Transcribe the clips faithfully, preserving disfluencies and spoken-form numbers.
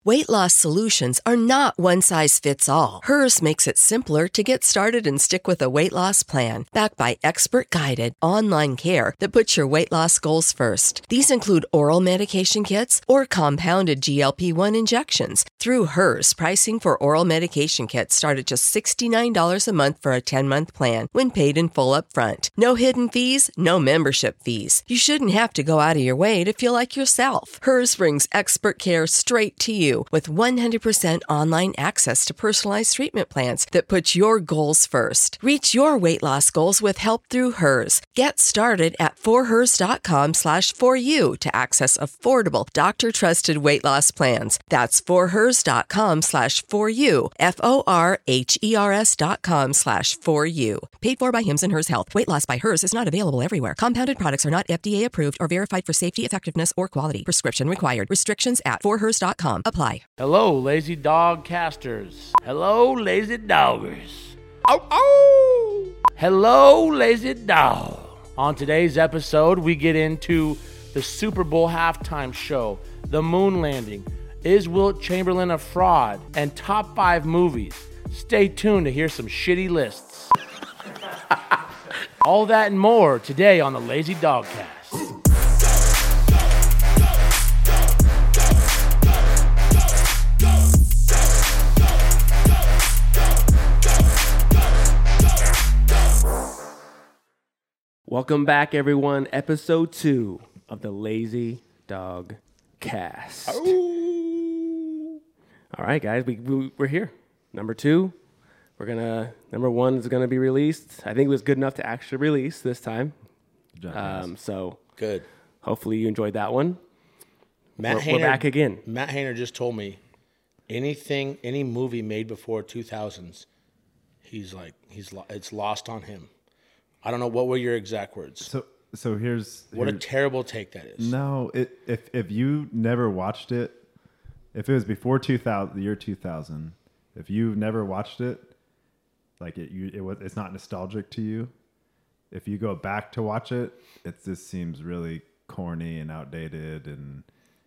Weight loss solutions are not one size fits all. Hers makes it simpler to get started and stick with a weight loss plan, backed by expert-guided online care that puts your weight loss goals first. These include oral medication kits or compounded G L P one injections. Through Hers, pricing for oral medication kits start at just sixty-nine dollars a month for a ten-month plan when paid in full upfront. No hidden fees, no membership fees. You shouldn't have to go out of your way to feel like yourself. Hers brings expert care straight to you with one hundred percent online access to personalized treatment plans that put your goals first. Reach your weight loss goals with help through Hers. Get started at forhers.com slash for you to access affordable, doctor-trusted weight loss plans. That's forhers.com slash for you, F O R H E R S dot com slash for you. Paid for by Hims and Hers Health. Weight loss by Hers is not available everywhere. Compounded products are not F D A approved or verified for safety, effectiveness, or quality. Prescription required. Restrictions at for hers dot com. Apply. Hello, lazy dog casters. Hello, lazy doggers. Oh, oh. Hello, lazy dog. On today's episode, we get into the Super Bowl halftime show, the moon landing, is Wilt Chamberlain a fraud, and top five movies. Stay tuned to hear some shitty lists. All that and more today on the Lazy Dog Cast. Welcome back, everyone. Episode two of the Lazy Dog Cast. Oh. All right, guys, we, we we're here. Number two, we're gonna. Number one is gonna be released. I think it was good enough to actually release this time. Um, so good. Hopefully, you enjoyed that one. Matt we're, Hainer, we're back again. Matt Hainer just told me anything, any movie made before two thousands, he's like he's it's lost on him. I don't know, what were your exact words? So, so here's what here's, a terrible take that is. No, it if if you never watched it, if it was before two thousand, the year two thousand, if you've never watched it, like it, you it was it's not nostalgic to you. If you go back to watch it, it just seems really corny and outdated, and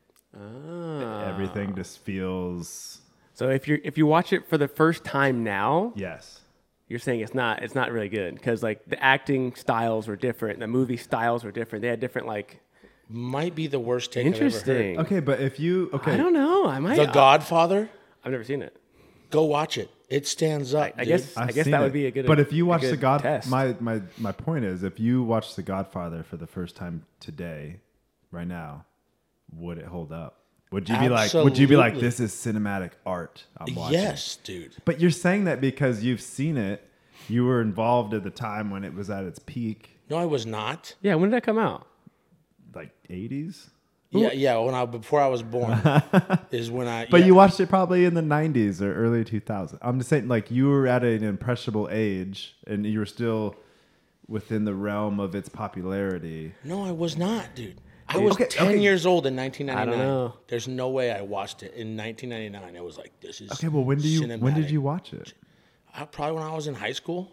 ah. everything just feels. So if you if you watch it for the first time now, yes. You're saying it's not it's not really good because like the acting styles were different, the movie styles were different. They had different like. Might be the worst take Interesting. I've ever heard. Okay, but if you okay, I don't know. I might. The Godfather. I've never seen it. Go watch it. It stands up. I, I dude. guess. I've I guess seen that it. would be a good. But if you watch a the good God, test. my my my point is, if you watch the Godfather for the first time today, right now, would it hold up? Would you be like? Would you be like, this is cinematic art? I'm watching. Yes, dude. But you're saying that because you've seen it. You were involved at the time when it was at its peak. No, I was not. Yeah, when did that come out? Like eighties? Yeah, yeah. When I before I was born is when I. But yeah. you watched it probably in the nineties or early two thousands. I'm just saying, like you were at an impressionable age, and you were still within the realm of its popularity. No, I was not, dude. I was okay, ten okay. years old in nineteen ninety-nine. I don't know. There's no way I watched it in nineteen ninety-nine. I was like, this is Okay, well, when do you cinematic. when did you watch it? I, probably when I was in high school.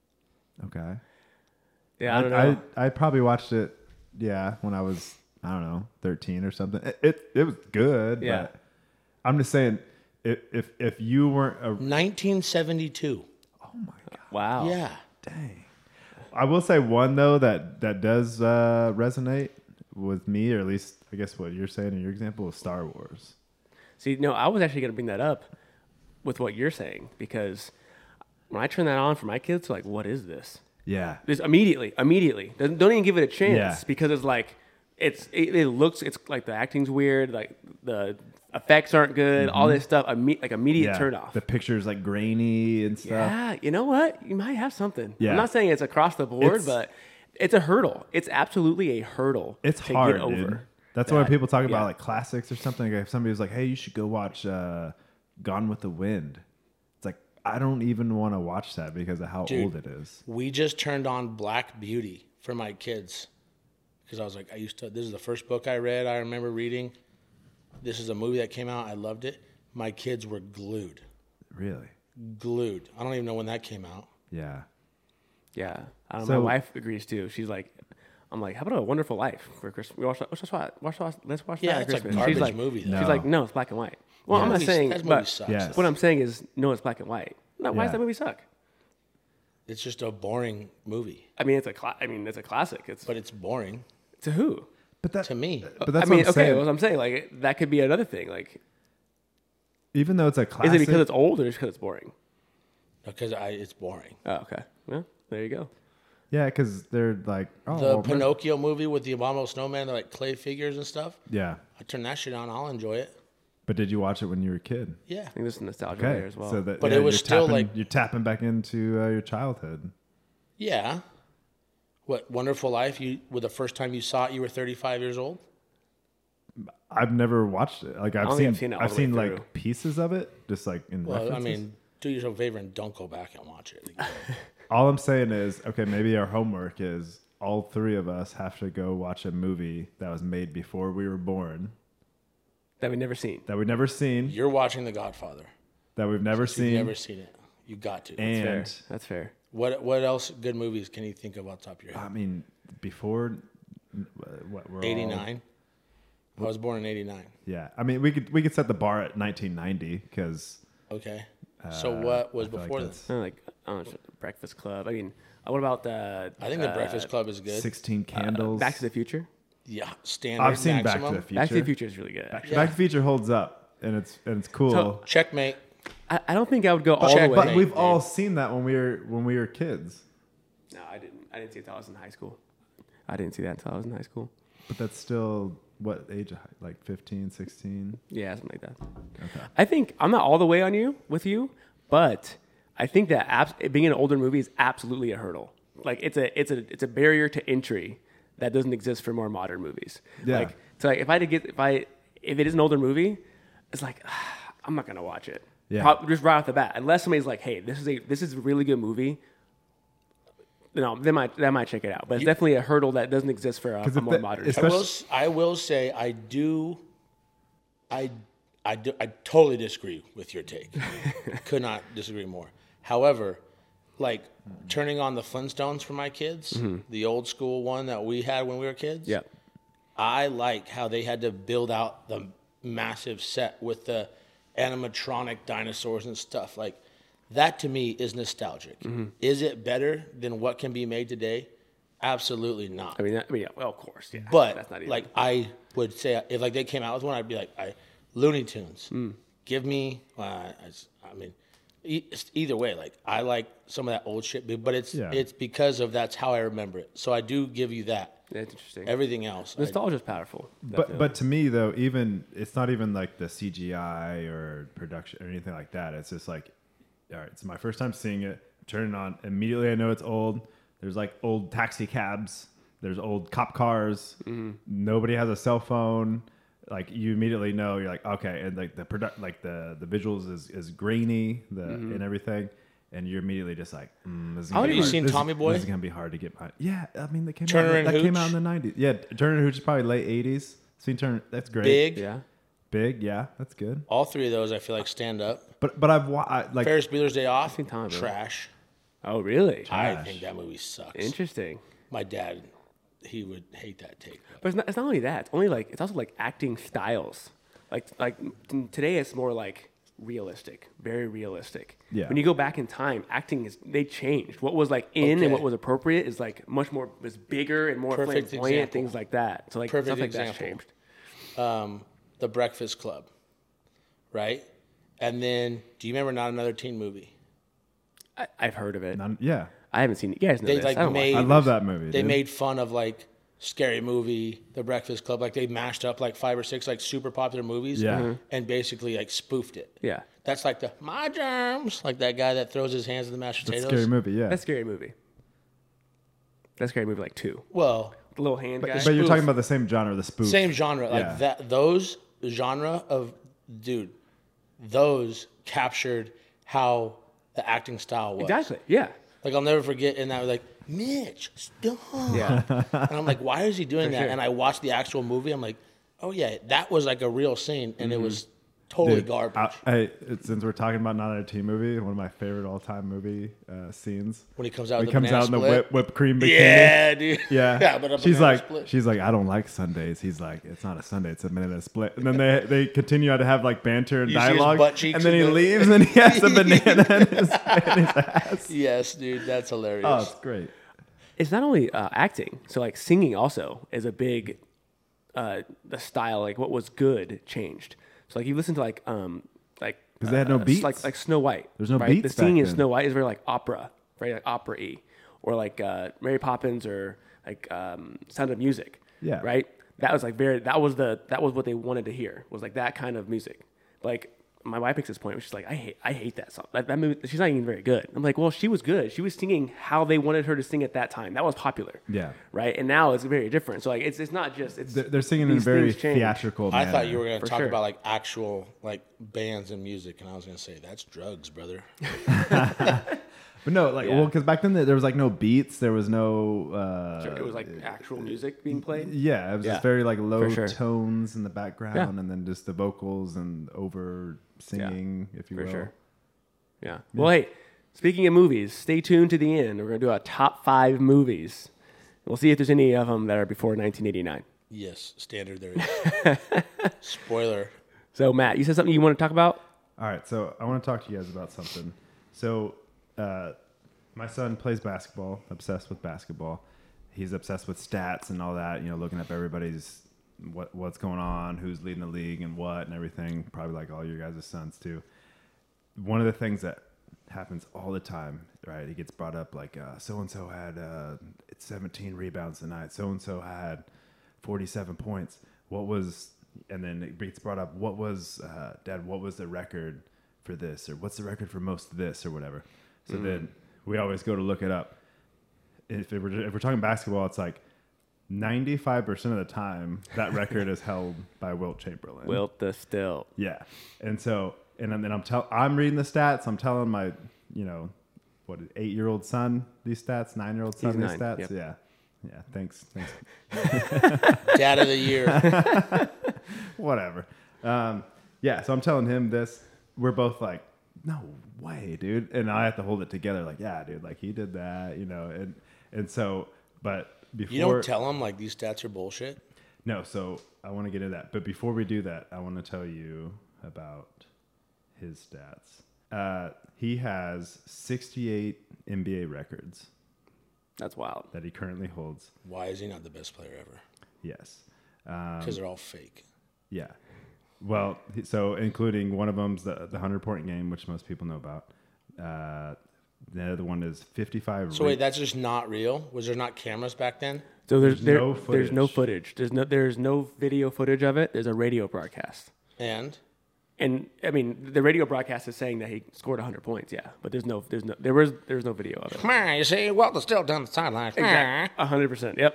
Okay. Yeah, I don't know. I, I probably watched it. Yeah, when I was I don't know thirteen or something. It it, it was good. Yeah. But I'm just saying, if if if you weren't a nineteen seventy-two. oh my god, wow. Yeah. dang. I will say one though that that does uh, resonate with me, or at least I guess what you're saying in your example is Star Wars. See, no, I was actually going to bring that up with what you're saying because when I turn that on for my kids, they're like, what is this? Yeah. Just immediately, immediately. Don't don't even give it a chance Yeah. because it's like, it's it, it looks, it's like the acting's weird, like the effects aren't good, all this stuff, imme- like immediate Yeah. turn off. The picture's like grainy and stuff. Yeah, you know what? You might have something. Yeah. I'm not saying it's across the board, It's- but it's a hurdle. It's absolutely a hurdle It's to hard, get over. dude. That's that. why when people talk about Yeah. like classics or something, like if somebody was like, hey, you should go watch uh, Gone with the Wind. It's like, I don't even want to watch that because of how Dude, old it is. We just turned on Black Beauty for my kids because I was like, I used to. This is the first book I read. I remember reading. This is a movie that came out. I loved it. My kids were glued. Really? Glued. I don't even know when that came out. Yeah. Yeah, I don't know, So- my wife agrees too. She's like, I'm like, how about A Wonderful Life for Christmas? We watch, let's watch, watch, watch, let's watch Yeah, that at it's a Christmas. garbage she's like, movie, though. She's No. like, no, it's black and white. Well, That I'm not movie- saying, that movie but sucks. Yes. what I'm saying is, no, it's black and white. No, why Yeah. does that movie suck? It's just a boring movie, I mean, it's a cla- I mean, it's a classic. It's but it's boring to who? But that, to me. but that's I mean, what I'm okay, saying. what I'm saying, like that could be another thing. Like, Even though it's a classic, is it because it's old or just because it's boring? Because I, it's boring. Oh, okay. Well, there you go. yeah, because they're like, oh, The well, Pinocchio movie with the Abominable Snowman, they're like clay figures and stuff. yeah. I turn that shit on, I'll enjoy it. But did you watch it when you were a kid? Yeah. I think this is nostalgia Okay, there as well. so that, But yeah, it was you're still, tapping, like- you're tapping back into uh, your childhood. Yeah. What Wonderful Life? You were the first time you saw it, you were thirty-five years old. I've never watched it. Like I've don't seen, think I've seen it all I've the way seen through. like pieces of it, just like in Well, references. I mean, do yourself a favor and don't go back and watch it. all I'm saying is, okay, maybe our homework is all three of us have to go watch a movie that was made before we were born, that we've never seen. that we've never seen, You're watching The Godfather. that we've never You've seen, never seen it. You got to. and Fair. That's fair. What what else good movies can you think of off the top of your I head? mean, before what we're all- eighty-nine. I was born in eighty-nine. yeah, I mean, we could we could set the bar at nineteen ninety because Okay. So what was I feel like before that's- this? Kind of like I don't know, Breakfast Club. I mean, uh, what about the? I think The uh, Breakfast Club is good. sixteen uh, Candles. Back to the Future. Yeah, standard. I've seen maximum. Back to the Future. Back to the Future is really good. Back, actually. Back to the Future holds up, and it's and it's cool. So- Checkmate. I, I don't think I would go all Check- the way. but Wait, we've dude. all seen that when we were when we were kids. No, I didn't. I didn't see it until I was in high school. I didn't see that until I was in high school. But that's still what age? of high- Like fifteen, sixteen? Yeah, something like that. Okay. I think I'm not all the way on you with you, but I think that abs- being an older movie is absolutely a hurdle. Like it's a it's a it's a barrier to entry that doesn't exist for more modern movies. Yeah. Like so, like if I had to get if I if it is an older movie, it's like I'm not gonna watch it. Yeah. Prob- just right off the bat, unless somebody's like, "Hey, this is a this is a really good movie." No, they might they might check it out, but it's definitely a hurdle that doesn't exist for a, 'Cause a if more the- modern. it's- I will. Especially- s- I will say I do. I, I do. I totally disagree with your take. Could not disagree more. However, like turning on the Flintstones for my kids, the old school one that we had when we were kids. yeah. I like how they had to build out the massive set with the animatronic dinosaurs and stuff. Like that to me is nostalgic. Is it better than what can be made today? Absolutely not. I mean, that, I mean, yeah, well, of course, yeah. But that's not even, like I would say, if like they came out with one, I'd be like, I, Looney Tunes. Give me. Uh, I, I mean, e- it's either way, like I like some of that old shit, but it's Yeah. it's because of that's how I remember it. So I do give you that. that's interesting. Everything else, I- Nostalgia is powerful. But but to me though, even it's not even like the C G I or production or anything like that. It's just like, all right, it's my first time seeing it. Turn it on immediately. I know it's old. There's like old taxi cabs. There's old cop cars. Nobody has a cell phone. Like you immediately know you're like okay, and like the product, like the the visuals is is grainy, the and everything, and you're immediately just like, mm, this is gonna Have be you hard- seen this is- Tommy Boy? This is gonna be hard to get behind. Yeah, I mean they came Turner out and that came out Hooch? in the nineties. Yeah, Turner and Hooch is probably late eighties. Seen Turner, that's great. Big. yeah. Big, yeah, that's good. All three of those, I feel like stand up. But but I've wa- I, like Ferris Bueller's Day Off, seen Tommy Boy. trash. Oh, really? I Trash. think that movie sucks. Interesting. My dad, he would hate that take. But it's not, it's not only that. It's only like it's also like acting styles. Like like t- today, it's more like realistic, very realistic. Yeah. When you go back in time, acting is they changed. What was like in Okay. and what was appropriate is like much more was bigger and more Perfect flamboyant, example. things like that. So like Perfect stuff like that's example. changed. Um, the Breakfast Club, right? And then, do you remember Not Another Teen Movie? I, I've heard of it. none, yeah, I haven't seen it. You guys know They, this. like, I don't watch made- I movies. love that movie. They dude. made fun of like Scary Movie, The Breakfast Club. Like they mashed up like five or six like super popular movies, Yeah. Mhm. and basically like spoofed it. Yeah, That's like the my germs, like that guy that throws his hands in the mashed That's a potatoes. scary movie. Yeah, that's a scary movie. That's a scary movie like two. Well, The little hand guy. but you're spoof. talking about the same genre, the spoof. same genre, like Yeah. that. Those genre of dude, those captured how the acting style was. Exactly. Yeah. Like I'll never forget, and I was like, Mitch, stop. Yeah. And I'm like, why is he doing that? sure. And I watched the actual movie. I'm like, oh yeah, that was like a real scene, and it was Totally Dude, garbage. I, I, since we're talking about not another teen movie, one of my favorite all-time movie uh, scenes. when he comes out, When with he the comes out in the banana whip, whipped cream bikini. Yeah, dude. Yeah, yeah, but a she's banana like, split. she's like, I don't like Sundays. He's like, it's not a Sunday, it's a banana split. And then they they continue to have like banter and You see his dialogue, butt cheeks and then in he the- leaves and he has a banana in his, in his ass. Yes, dude, that's hilarious. Oh, it's great. It's not only uh, acting, so like singing also is a big uh, the style. Like what was good changed. So like you listen to like um like 'Cause they had no uh, beats. like like Snow White. There's no right? beats The singing back in then. Snow White is very like opera, very like opera-y, or like uh, Mary Poppins or like um, Sound of Music. Yeah. Right. That was like very. That was the. That was what they wanted to hear. Was like that kind of music. Like my wife makes this point, where she's like, I hate. I hate that song. That, that movie. She's not even very good. I'm like, well, she was good. She was singing how they wanted her to sing at that time. That was popular. Yeah. Right. And now it's very different. So like, it's it's not just. It's They're, they're singing in a these very things change. theatrical I manner. thought you were going to For talk sure. about like actual like bands and music, and I was going to say that's drugs, brother. But no, like, Yeah. well, because back then there was like no beats, there was no. Uh, It was like actual music being played. Yeah, it was Yeah, just very like low for sure. tones in the background, Yeah. and then just the vocals and over singing, if you For will. sure. Yeah. Well, hey, speaking of movies, stay tuned to the end. We're going to do a top five movies. We'll see if there's any of them that are before nineteen eighty-nine. Yes, standard there is. Spoiler. So, Matt, you said something you want to talk about? All right, so I want to talk to you guys about something. So, uh, my son plays basketball, obsessed with basketball. He's obsessed with stats and all that, you know, looking up everybody's what what's going on, who's leading the league and what and everything, probably like all your guys' sons too. One of the things that happens all the time, right? He gets brought up like uh, so-and-so had uh, seventeen rebounds tonight. So-and-so had forty-seven points. What was, and then it gets brought up, what was, uh, Dad, what was the record for this? Or what's the record for most of this or whatever? So Mm. then we always go to look it up. If, it were, if we're talking basketball, it's like ninety-five percent of the time that record is held by Wilt Chamberlain. Wilt the Still. Yeah. And so, and then I'm tell I'm reading the stats. I'm telling my, you know, what, eight year old son these stats, nine year old son He's these nine, stats. yep. Yeah. Yeah. Thanks. Thanks. Dad of the year. Whatever. Um, yeah. So I'm telling him this. We're both like, no way, dude. And I have to hold it together. Like, yeah, dude, like he did that, you know, and, and so, but before, You don't tell him like these stats are bullshit. no, so I want to get into that. But before we do that, I want to tell you about his stats. Uh, he has sixty-eight N B A records That's wild. that he currently holds. Why is he not the best player ever? Yes. Um, Because they're all fake. yeah. Well, he- so including one of them's the the hundred point game, which most people know about. Uh, the other one is fifty-five. So re- wait, that's just not real? Was there not cameras back then? So there's, There's there, no there's no footage. footage. There's no there's no video footage of it. There's a radio broadcast. And And I mean, the radio broadcast is saying that he scored one hundred points. Yeah, but there's no there's no there was there's no video of it. "Meh, you see, Wilt is still down the sidelines. Exactly. one hundred percent. Yep.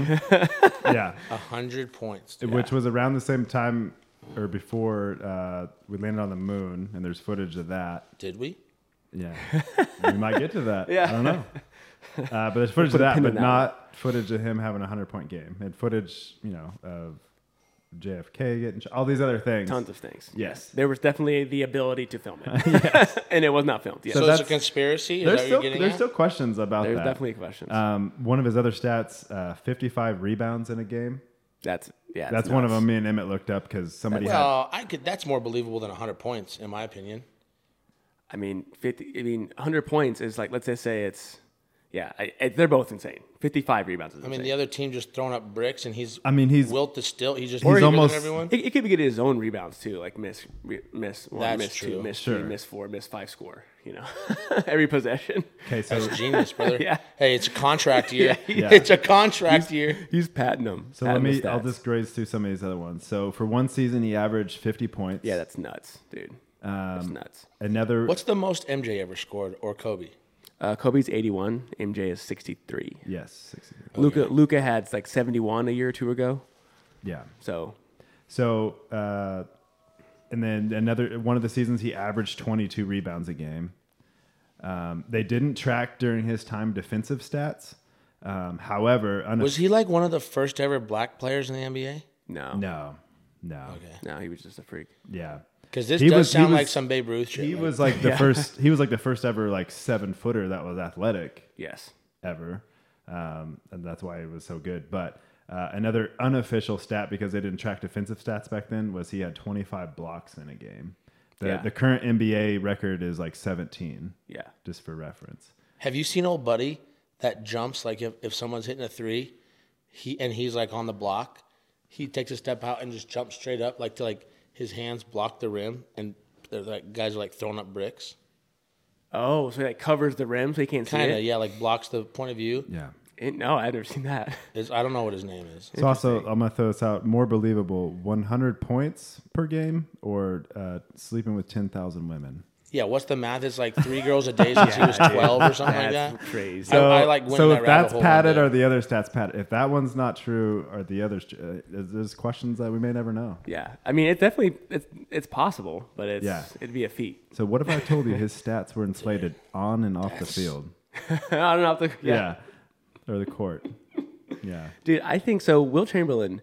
yeah. A hundred points. dude. Which was around the same time or before uh, we landed on the moon, and there's footage of that. Did we? Yeah, we might get to that. Yeah. I don't know. Uh, but there's footage Put of a that, pin but in that not footage of him having a hundred point game, and footage, you know, of J F K getting sh- all these other things. Tons of things. Yes. There was definitely the ability to film it. And it was not filmed. Yes. So, So it's a that's- conspiracy? Is There's that still what you're getting there's at? still questions about There's that. definitely questions. Um, one of his other stats, uh, fifty-five rebounds in a game. that's yeah. That's it's one of nuts. them. Me and Emmett looked up because somebody had. Well, I could. That's more believable than a hundred points, in my opinion. I mean, fifty. I mean, one hundred points is like, let's just say it's, yeah, I, I, they're both insane. fifty-five rebounds is I mean, insane. the other team just throwing up bricks, and he's. I mean, he's Wilt is still. He's just. He's bigger almost- Than everyone. It, it could be getting his own rebounds too, like miss, re- miss one, That's miss true. two, miss Sure. three, miss four, miss five score. You know, every possession. okay. So That's genius, brother. Yeah. Hey, it's a contract year. Yeah. It's a contract year. He's patting them. So let me. I'll just graze through some of these other ones. So for one season, he averaged fifty points. Yeah, that's nuts, dude. that's Um, nuts. Another. What's the most M J ever scored, or Kobe? Uh, Kobe's eighty-one. M J is sixty-three. Yes. sixty. Luca Luca had like seventy-one a year or two ago. Yeah. So So, uh, and then another one of the seasons, he averaged twenty-two rebounds a game. Um, they didn't track during his time defensive stats. Um, however, unaff- Was he like one of the first ever black players in the N B A? no, no, no, Okay. no, he was just a freak. yeah. Because this He does was- he sound was- like some Babe Ruth shit. He like- was like the Yeah. first. He was like the first ever like seven footer that was athletic Yes. ever, um, and that's why it was so good. But uh, another unofficial stat, because they didn't track defensive stats back then, was he had twenty-five blocks in a game. The, Yeah. the current N B A record is like seventeen. Yeah. Just for reference. Have you seen old buddy that jumps like if, if someone's hitting a three, he and he's like on the block, he takes a step out and just jumps straight up like to like his hands block the rim and they're like guys are like throwing up bricks. Oh, so that covers the rim so you can't see Kind it? of, yeah, like blocks the point of view. Yeah. It, no, I've never seen that. It's, I don't know what his name is. So also, I'm gonna throw this out. More believable: one hundred points per game, or uh, sleeping with ten thousand women. Yeah, what's the math? It's like three girls a day since he was twelve or something like That's that. crazy. So- I like went so in if that rabbit that's hole padded, one day. or the other stats padded? If that one's not true, or the others, uh, there's questions that we may never know. Yeah. I mean, it's definitely, it's, it's possible, but it's, Yeah. it'd be a feat. So what if I told you his stats were inflated on and off the field? I don't know if the, Yeah. Or the court. Yeah. Dude, I think so. Will Chamberlain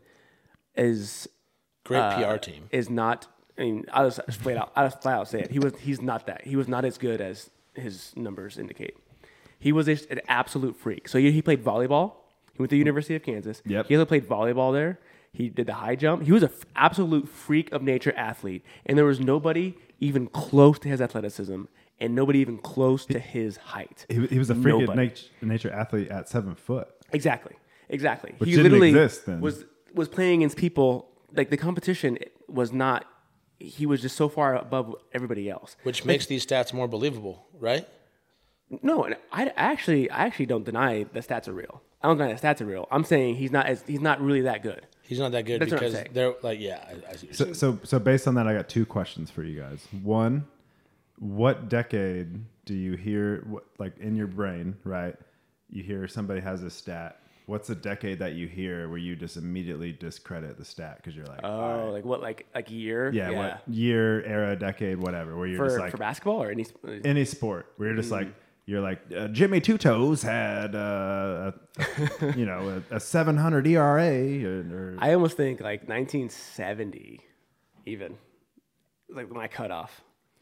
is Great uh, P R team. is not. I mean, I'll just flat out, I'll just flat out say it. He was. He's not that. He was not as good as his numbers indicate. He was just an absolute freak. So he, he played volleyball. He went to the University of Kansas. Yep. He also played volleyball there. He did the high jump. He was an f- absolute freak of nature athlete, and there was nobody even close to his athleticism, and nobody even close to his height. He, he was a freak of Nobody. nature, nature athlete at seven foot. Exactly. Exactly. Which he didn't literally exist then. was was playing against people like the competition was not. He was just so far above everybody else. Which makes these stats more believable, right? No, and I actually I actually don't deny the stats are real. I don't deny the stats are real. I'm saying he's not as he's not really that good. He's not that good That's what I'm because saying. they're like, yeah, I, I see what you're So, saying. so, so based on that, I got two questions for you guys. One, what decade do you hear, what, like in your brain, right? You hear somebody has a stat. What's the decade that you hear where you just immediately discredit the stat because you're like, Oh, all right. like what like like year? yeah, what year, era, decade, whatever, where you're for just like for basketball or any any sport, where you're just Mm. like, you're like uh, Jimmy Two Toes had, uh, a, you know, a, a seven hundred E R A, or, or I almost think like nineteen seventy even. Like my cutoff.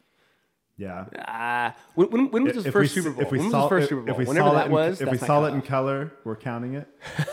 yeah. Ah, when, when, when was his If first we, Super s- Bowl? If we when was saw, his first if, Super Bowl? if we Whenever saw that it in, was, if we that's my saw it in cutoff. color, we're counting it,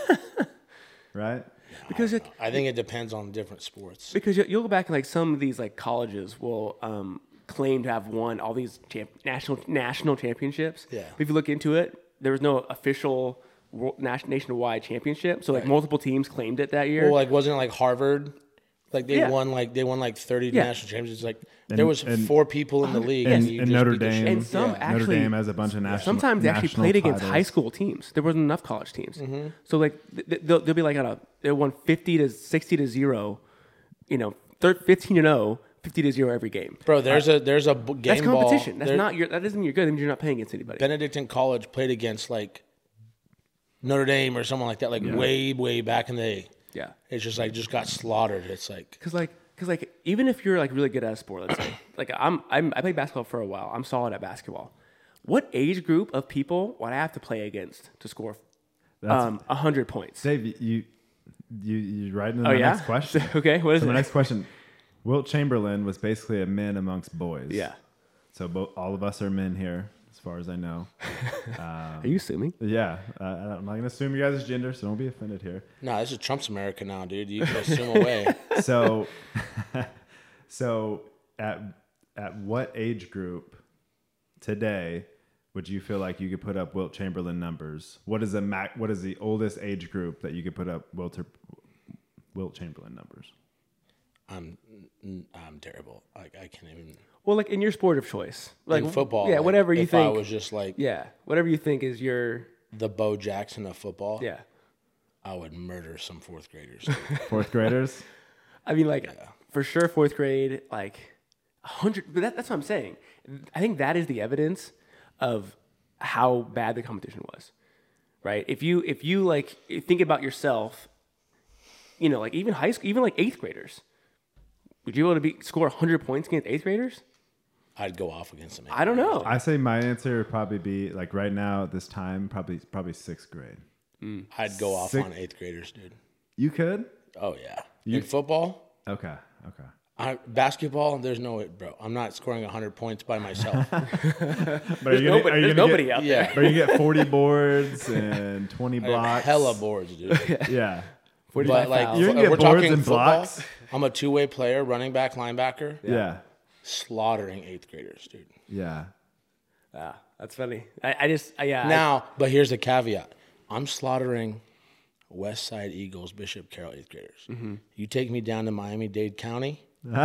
right? Because like, I think it depends on different sports. because you, you'll go back and like some of these like colleges will um, claim to have won all these champ- national national championships. Yeah. But if you look into it, there was no official world, nation, nationwide championship. So like multiple teams claimed it that year. Well, like wasn't it like Harvard? Like they Yeah. won like they won like thirty Yeah. national championships. Like And- there was and- four people in the league, And, you and just Notre beat the shit. Dame, And some Yeah. actually- Notre Dame has a bunch of national. Sometimes they actually national played against titles. high school teams. There wasn't enough college teams. Mm-hmm. So like th- th- they'll, they'll be like on a they won fifty to sixty to zero, you know, thir- fifteen to zero, fifty to zero every game. Bro, there's a there's a b- game That's competition. ball. That's There- not your. That doesn't mean you're good. That means you're not playing against anybody. Benedictine College played against like Notre Dame or someone like that, like way way back in the day. yeah. It's just like just got slaughtered. It's like Because like, because like, even if you're like really good at a sport, let's say, like I'm, I'm, I played basketball for a while. I'm solid at basketball. What age group of people would I have to play against to score That's- um a hundred points? Dave, you you you right into Oh my yeah. next question. Okay. What is So it? my next question: Wilt Chamberlain was basically a man amongst boys. Yeah. So both all of us are men here, as far as I know. Are you assuming? Yeah, uh, I'm not gonna assume your guys' gender, so don't be offended here. no, this is Trump's America now, dude. You can assume away. So, so at at what age group today would you feel like you could put up Wilt Chamberlain numbers? What is the mac? What is the oldest age group that you could put up Wilt, Wilt Chamberlain numbers? I'm I'm terrible. Like I can't even. Well, like in your sport of choice, like in football, Yeah. like, Whatever you if think. I was just like yeah. Whatever you think is your. the Bo Jackson of football, Yeah. I would murder some fourth graders. Fourth graders. I mean, like for sure, fourth grade, like a hundred. But that, that's what I'm saying. I think that is the evidence of how bad the competition was, right? If you if you like think about yourself, you know, like even high school, even like eighth graders, would you be able to be score a hundred points against eighth graders? I'd go off against them. I don't know. I say my answer would probably be like right now at this time, probably probably sixth grade. I'd go off Sick- on eighth graders, dude. You could. Oh yeah. You- In football, Okay. Okay. I, basketball, there's no way, bro. I'm not scoring one hundred points by myself. But There's nobody, there's nobody get, out yeah. there. But you get forty boards and twenty I have blocks. hella boards, dude. Yeah. But like, You can if get we're boards talking and football, blocks. I'm a two-way player, running back, linebacker, Yeah. slaughtering eighth graders, dude. Yeah. Ah, that's funny. I, I just, I, yeah. I- Now, but here's the caveat: I'm slaughtering West Side Eagles, Bishop Carroll eighth graders. Mm-hmm. You take me down to Miami-Dade County,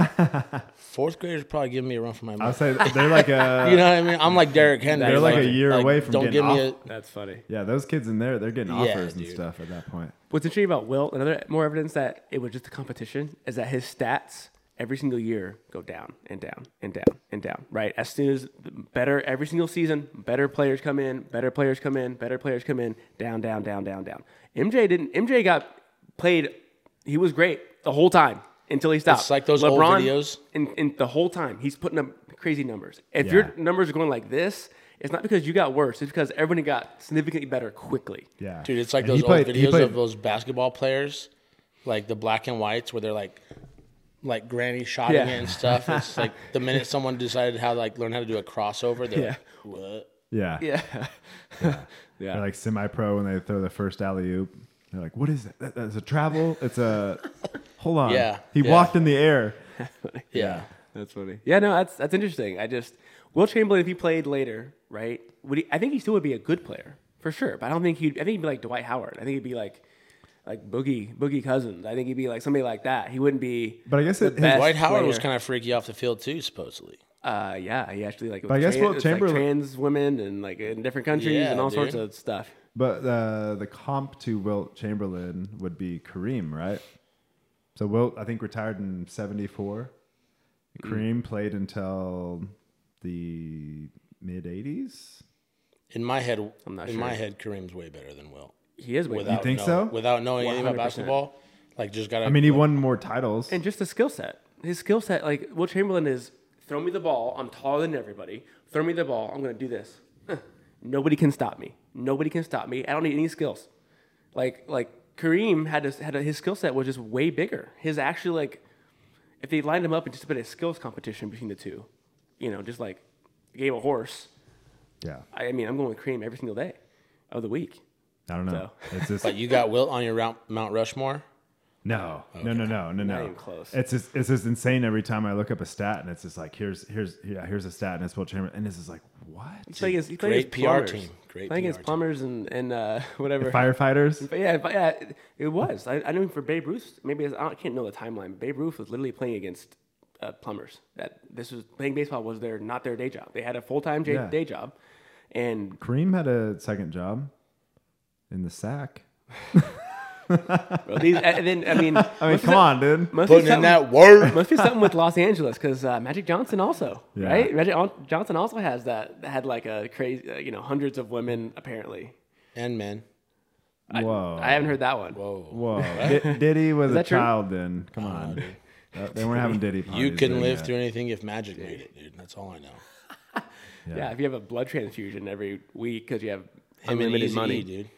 fourth graders probably giving me a run for my I'll money. say they're like a. You know what I mean? I'm like Derrick Henry. They're like a year away from don't getting give me off. a. that's funny. Yeah, those kids in there, they're getting Yeah, offers and dude. stuff at that point. What's interesting about Wilt, another more evidence that it was just a competition, is that his stats every single year go down and down and down and down, right? As soon as the better, every single season, better players come in, better players come in, better players come in, down, down, down, down, down. M J didn't, M J got played, he was great the whole time until he stopped. It's like those old LeBron, videos. In, in the whole time, he's putting up crazy numbers. If Yeah. your numbers are going like this, it's not because you got worse, it's because everybody got significantly better quickly. Yeah. Dude, it's like And those he played- old he videos played- of those basketball players, like the black and whites, where they're like, like granny shotting Yeah. it and stuff. It's like the minute someone decided how to like learn how to do a crossover, they're Yeah. like, what? Yeah. Yeah. yeah. They're like semi-pro when they throw the first alley oop. They're like, "What is that? that? That's a travel. It's a. Hold on. Yeah, He yeah. walked in the air. Yeah. That's funny. Yeah, no, that's that's interesting. I just Will Chamberlain, if he played later, right? Would he? I think he still would be a good player for sure. But I don't think he'd. I think he'd be like Dwight Howard. I think he'd be like like Boogie Boogie Cousins. I think he'd be like somebody like that. He wouldn't be. But I guess the it- his- best Dwight Howard was player. kind of freaky off the field too, supposedly. Uh, yeah, he actually like. But I guess trans, Wilt it's like Chamberlain- trans women and like in different countries Yeah, and all dude. sorts of stuff. But uh, the comp to Wilt Chamberlain would be Kareem, right? So Wilt, I think, retired in seventy-four. Mm. Kareem played until the mid eighties. In my head, I'm not in sure. my head, Kareem's way better than Will. He is way Without think know- so? Without knowing anything about one hundred percent. basketball, like just got. I mean, he won more titles. And just the skill set. His skill set, like Will Chamberlain is throw me the ball. I'm taller than everybody. Throw me the ball. I'm going to do this. Huh. Nobody can stop me. Nobody can stop me. I don't need any skills. Like like Kareem had to, had a, his skill set was just way bigger. His actually like if they lined him up and just put a skills competition between the two, you know, just like game of horse. Yeah. I, I mean, I'm going with Kareem every single day of the week. I don't know. It's just But you got Wilt on your Mount Mount Rushmore. no, no, no, no, no, no. even close. It's just it's just insane every time I look up a stat and it's just like here's here's yeah here's a stat and it's Wilt Chamberlain and this is like what He played against, he played Great against P R plumbers. team. Great Playing P R against team. plumbers and and uh, whatever. firefighters. But yeah, but yeah, it, it was. I, I knew him for Babe Ruth. Maybe it's- I, don't- I can't know the timeline. But Babe Ruth was literally playing against uh, plumbers. That this was playing baseball was their not their day job. They had a full time j- Yeah. day job, and Kareem had a second job in the sack. well, these, and then I mean, I mean, come on, dude. must be Putting in something- that word. Must be something with Los Angeles because uh, Magic Johnson also, Yeah. right? Magic Al- Johnson also has that had like a crazy, uh, you know, hundreds of women apparently. And men. Whoa. I haven't heard that one. Whoa. Whoa. Di- Diddy was a that true? child then. Come on. Uh, they weren't having Diddy parties. You couldn't then live yet. through anything if Magic made it, dude. That's all I know. Yeah. if you have a blood transfusion every week because you have Him and unlimited Easy money, E, dude.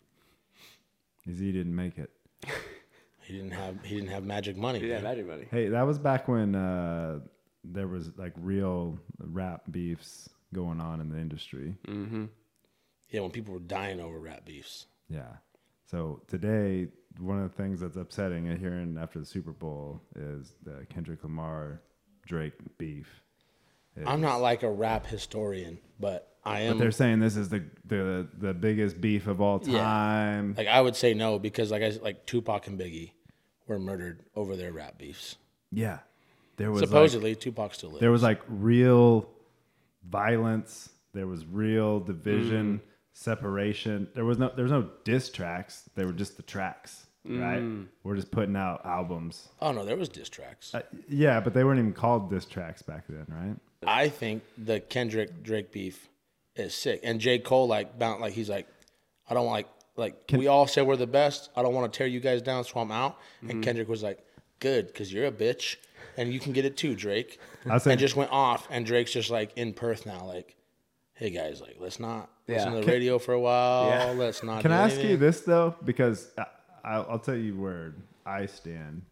He didn't make it. He didn't have he didn't have magic money. yeah, dude. magic money. Hey, that was back when uh, there was like real rap beefs going on in the industry. Yeah, when people were dying over rap beefs. Yeah. So today, one of the things that's upsetting and hearing after the Super Bowl is the Kendrick Lamar Drake beef. I'm not like a rap historian, but I am. But they're saying this is the the the biggest beef of all Yeah. time. Like I would say no because like I like Tupac and Biggie were murdered over their rap beefs. Yeah. There was like, Supposedly, Tupac still lives. there was like real violence. There was real division, separation. There was no there was no diss tracks. They were just the tracks, right? We're just putting out albums. oh no, there was diss tracks. Uh, yeah, but they weren't even called diss tracks back then, right? I think the Kendrick Drake beef is sick, and J Cole like bound like he's like, I don't like like we all say we're the best. I don't want to tear you guys down, so I'm out. And Kendrick was like, good, because you're a bitch, and you can get it too, Drake. I was saying- and just went off, and Drake's just like in Perth now, like, hey guys, like let's not listen Yeah. to the radio for a while. Yeah. Let's not. Can do I ask anything. you this though? Because I, I'll, I'll tell you where I stand. But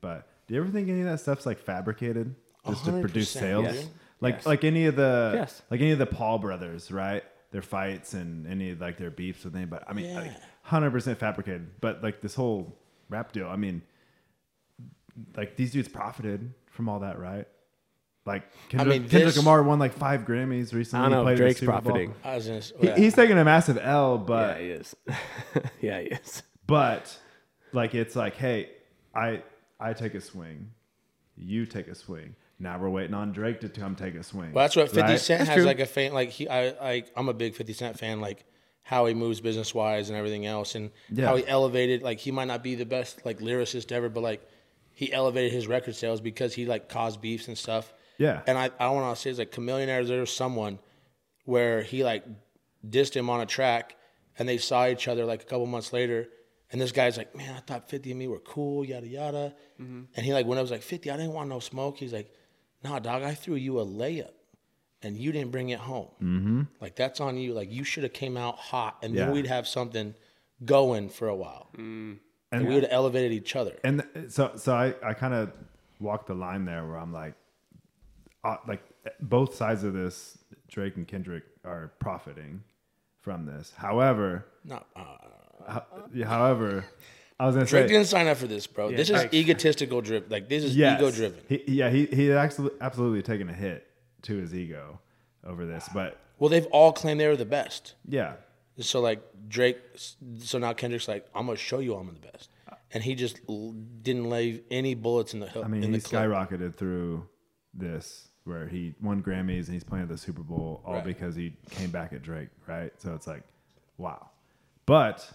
Do you ever think any of that stuff's like fabricated just to one hundred produce percent, sales? dude. Like Yes. like any of the Yes. like any of the Paul brothers, right? Their fights and any like their beefs with anybody. I mean, Yeah. like hundred percent fabricated. But like this whole rap deal, I mean, like these dudes profited from all that, right? Like Kendrick, mean, Kendrick this- Lamar won like five Grammys recently. I don't know He if played at the Drake's Super Bowl. profiting. I was gonna. Say, He, yeah. he's taking a massive L, Yeah, but he is. yeah, he is. but like it's like, hey, I I take a swing, you take a swing. Now we're waiting on Drake to come take a swing. Well, that's what fifty right? Cent That's has true. like a fan. Like he, I, like I'm a big fifty Cent fan. Like how he moves business wise and everything else, and Yeah. how he elevated. Like he might not be the best like lyricist ever, but like he elevated his record sales because he like caused beefs and stuff. Yeah. And I, I want to say it's like Chameleonaires. There was someone where he like dissed him on a track, and they saw each other like a couple months later. And this guy's like, man, I thought fifty and me were cool, yada yada. Mm-hmm. And he like when I was like fifty, I didn't want no smoke. He's like, nah, dog, I threw you a layup, and you didn't bring it home. Mm-hmm. Like that's on you. Like you should have came out hot, and Yeah. then we'd have something going for a while. Mm. And we would have elevated each other. And th- so so I, I kind of walk the line there where I'm like, uh, like both sides of this, Drake and Kendrick are profiting from this. However, Not, uh, ho- yeah, however, I was gonna Drake say didn't sign up for this, bro. this is Drake- egotistical drip. Like this is yes, ego driven. He, yeah, he he actually absolutely taken a hit to his ego over this, but Well, they've all claimed they were the best. yeah, So like Drake, so now Kendrick's like, I'm gonna show you I'm the best, and he just l- didn't leave any bullets in the I mean, in he the clip. skyrocketed through this where he won Grammys and he's playing at the Super Bowl all Right. because he came back at Drake, right? So it's like, wow. But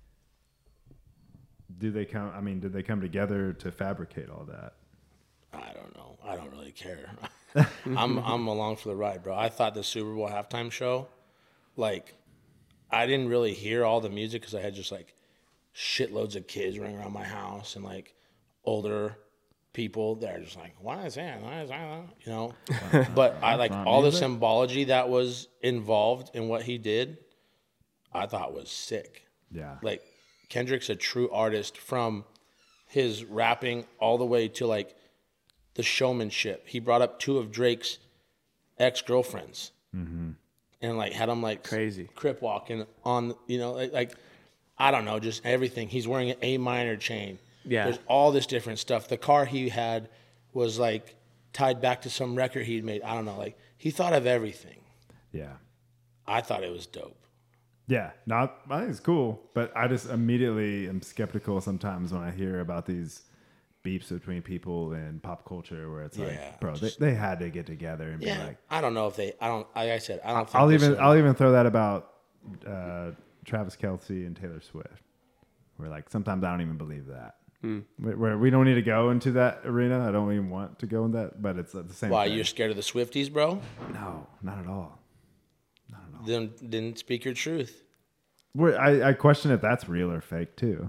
do they come? I mean, did they come together to fabricate all that? I don't know. I don't really care. I'm I'm along for the ride, bro. I thought the Super Bowl halftime show, like, I didn't really hear all the music because I had just like shitloads of kids running around my house and like older people that are just like, why is that? Why is that? You know. But I like all the symbology that was involved in what he did. I thought was sick. Yeah. Like Kendrick's a true artist from his rapping all the way to like the showmanship. He brought up two of Drake's ex-girlfriends Mm-hmm. and like had them like Crazy. crip walking on, you know, like, like I don't know, just everything. He's wearing an A minor chain. Yeah. There's all this different stuff. The car he had was like tied back to some record he'd made. I don't know. Like he thought of everything. Yeah. I thought it was dope. Yeah. Not, I think it's cool, but I just immediately am skeptical sometimes when I hear about these beefs between people in pop culture where it's Yeah, like, bro, just- they, they had to get together and Yeah. be like, I don't know if they, I don't, like I said, I don't think I'll this even is- I'll even throw that about uh, Travis Kelce and Taylor Swift. Where like sometimes I don't even believe that. Where, where we don't need to go into that arena. I don't even want to go in that, but it's at the same. Why, thing. you're scared of the Swifties, bro? No, not at all. Then didn't speak your truth. Where I, I question if that's real or fake too,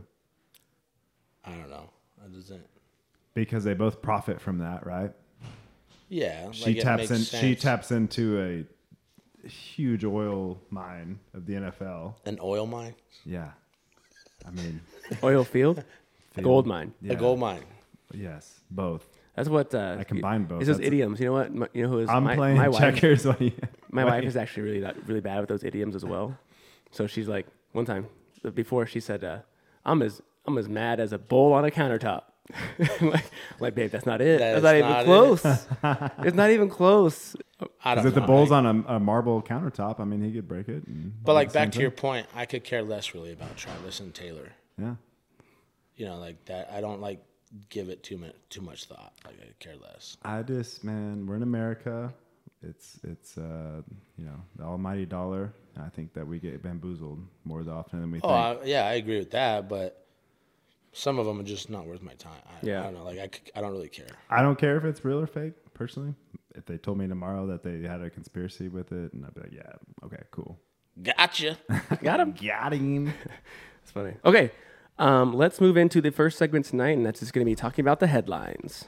I don't know. That doesn't. because they both profit from that, right? Yeah, She like, it taps makes in. sense. She taps into a huge oil mine of the N F L. an oil mine, Yeah, I mean, Oil field, gold mine. yeah. a gold mine. Yes, both. That's what uh, I combined both. It's those That's- idioms. You know what? My, you know who is I'm my, playing my wife? checkers. When you, My when wife you- is actually really not, really bad with those idioms as well. So she's like, one time before she said, uh, "I'm as I'm as mad as a bowl on a countertop." I'm like, I'm like, babe, that's not it. That's That's, not, not even it. close. It's not even close. I don't Is it know. the bowl's I- on a, a marble countertop? I mean, he could break it. and But do like the same back to your thing. point, I could care less really about Travis and Taylor. Yeah. You know, like that. I don't like give it too much too much thought. Like I care less. I just, man, we're in America. It's, it's, uh, you know, the almighty dollar. I think that we get bamboozled more often than we Oh, think. I, yeah, I agree with that. But some of them are just not worth my time. I, Yeah. I don't know. Like I, c- I don't really care. I don't care if it's real or fake, personally. If they told me tomorrow that they had a conspiracy with it, and I'd be like, yeah, okay, cool. Gotcha. Got him. Got him. It's funny. Okay, um, let's move into the first segment tonight, and that's just going to be talking about the headlines.